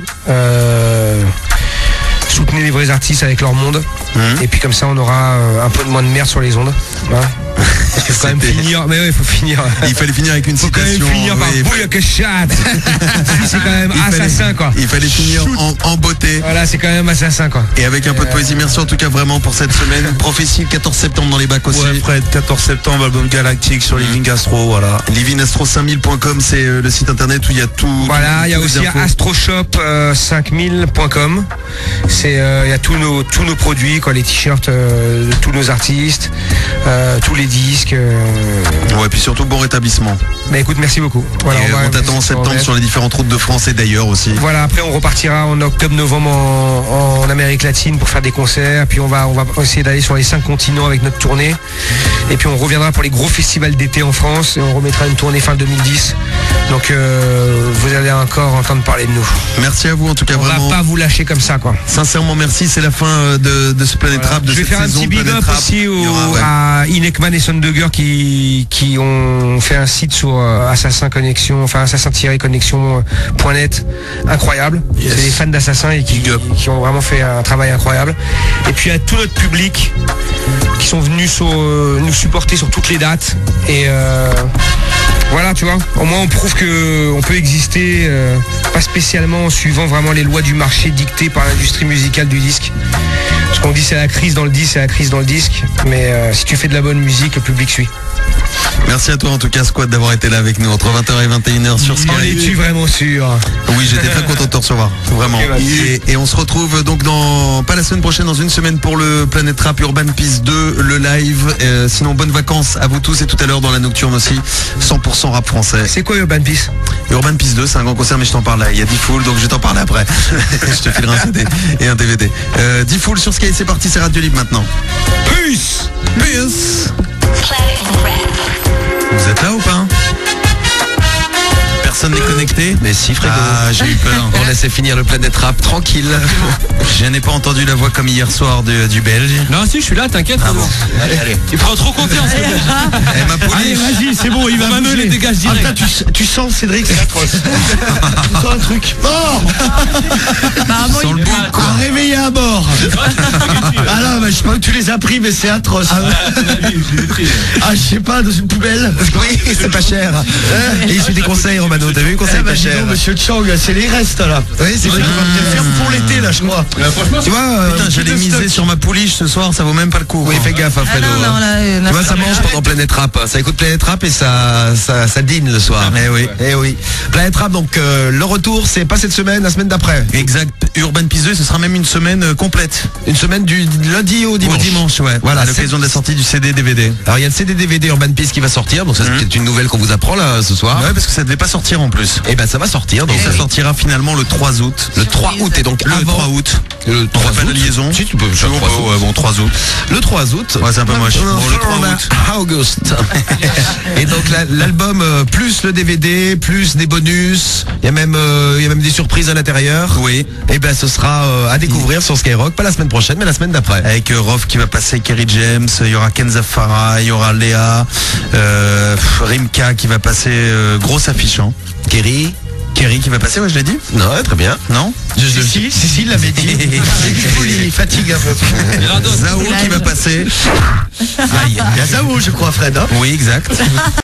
Euh, soutenez les vrais artistes avec leur monde. Mmh. Et puis comme ça, on aura un peu de moins de merde sur les ondes. Hein. Il faut quand même finir, mais oui, il faut finir. Il fallait finir avec une faut citation. Il faut quand même finir par oui, bouille que chat. C'est quand même il assassin fallait, quoi. Il fallait finir en, en beauté. Voilà, c'est quand même assassin quoi. Et avec un peu de poésie. Merci en tout cas vraiment pour cette semaine. Prophétie le quatorze septembre dans les bacs aussi. Ouais, Fred, quatorze septembre, album Galactique sur Living Astro, voilà. living astro cinq mille point com, c'est euh, le site internet où il y a tout. Voilà, il y a aussi astroshop cinq mille point com. C'est il euh, y a tous nos tous nos produits quoi, les t-shirts euh, de tous nos artistes, euh, tous les disques. Euh... Ouais, puis surtout bon rétablissement. Bah écoute, merci beaucoup. Voilà, et on, on t'attend en septembre sur les différentes routes de France et d'ailleurs aussi. Voilà, après on repartira en octobre-novembre en, en Amérique latine pour faire des concerts. Puis on va on va essayer d'aller sur les cinq continents avec notre tournée. Et puis on reviendra pour les gros festivals d'été en France et on remettra une tournée fin deux mille dix. Donc euh, vous allez encore entendre parler de nous. Merci à vous en tout cas on vraiment. On va pas vous lâcher comme ça quoi. Sincèrement merci, c'est la fin de, de ce Planète voilà. Rap de Je vais cette faire un petit big up aussi au, aura, ouais. à Inekman et Sondegger qui qui ont fait un site sur euh, Assassin Connexion, enfin assassin-connexion point net incroyable. Yes. C'est des fans d'Assassin et qui, qui ont vraiment fait un travail incroyable. Et puis à tout notre public qui sont venus sur, euh, nous supporter sur toutes les dates et euh, voilà, tu vois, au moins on prouve que on peut exister euh, pas spécialement en suivant vraiment les lois du marché dictées par l'industrie musicale du disque. Parce qu'on dit c'est la crise dans le disque, c'est la crise dans le disque, mais euh, si tu fais de la bonne musique, le public suit. Merci à toi en tout cas Squad d'avoir été là avec nous entre vingt heures et vingt et une heures sur Sky. En es-tu vraiment sûr? Oui, j'étais très content de te recevoir, vraiment. Et, et on se retrouve donc dans, pas la semaine prochaine, dans une semaine pour le Planète Rap Urban Peace deux, le live. Euh, sinon, bonnes vacances à vous tous et tout à l'heure dans la Nocturne aussi, cent pour cent rap français. C'est quoi Urban Peace? Urban Peace deux, c'est un grand concert mais je t'en parle là, il y a D-Fool donc je vais t'en parler après. Je te filerai un C D et un D V D. Euh, D-Fool sur Sky, c'est parti, c'est Radio Libre maintenant. Peace. Peace. Vous êtes là ou pas? Personne n'est connecté? Mais si Frédo. Ah, j'ai eu peur. On laissait finir le Planète Rap tranquille. Je n'ai pas entendu la voix comme hier soir de, du Belge. Non si je suis là, t'inquiète. Ah bon. Allez, allez. Tu prends trop confiance. Eh, ma police. Allez, vas-y, c'est bon, il va Manuel les dégage direct. Ah, tu, tu sens Cédric, c'est atroce. Tu sens un truc. Oh Sans le bout, quoi. Un réveillé à bord. Ah là, bah, je sais pas où tu les as pris, mais c'est atroce. Ah, je sais pas, dans une poubelle. Oui, c'est pas cher. Et il suit des conseils, Romano. cadeau. T'as vu qu'on s'est Eh pas bah, dis cher. donc, Monsieur Chang, c'est les restes là. Oui, c'est vrai ça. qu'il va peut-être faire pour l'été là, je crois. Tu vois, euh, Putain, j'allais petit miser stock. sur ma pouliche ce soir, ça vaut même pas le coup. Oui, fais gaffe, hein, Fredo. non, non, hein. là, euh, là, Tu vois, ça ça va. mange pendant Planète Rap. Ça écoute Planète Rap et ça, ça, ça dîne le soir. Eh oui, eh oui. Planète Rap, donc euh, le retour, c'est pas cette semaine, la semaine d'après. Exact. Urban Peace deux, ce sera même une semaine euh, complète. Une semaine du lundi au dimanche. Au dimanche, ouais. Voilà, à l'occasion de la sortie du C D D V D. Alors il y a le C D D V D Urban Peace qui va sortir, donc ça c'est Mhm. peut-être une nouvelle qu'on vous apprend là ce soir. Ouais, parce que ça devait pas sortir en plus. Et ben ça va sortir, donc Donc ça sortira finalement le trois août. le trois août et donc Le avant trois août. le On trois fait pas de août. liaison. Si tu peux Je faire sais trois pas, août. ouais, bon, trois août. Le trois août. Ouais, c'est un peu moche. Bon, le trois août. August. Et donc la- l'album euh, plus le D V D, plus des bonus, il y a même euh, il y a même des surprises à l'intérieur. Oui. Et ben ce sera euh, à découvrir sur Skyrock, pas la semaine prochaine, mais la semaine d'après. Avec euh, Rof qui va passer, Kerry James, il y aura Kenza Farah, il y aura Léa, euh, pff, Rimka qui va passer, euh, grosse affiche. Hein. Kerry. Kerry qui va passer, ouais, je l'ai dit. Non, ouais, très bien. Non Si, si, si, si, il l'avait dit. Il fatigue un peu. Zao qui va passer. Il y a Zao, je crois, Fred. Hein Oui, exact.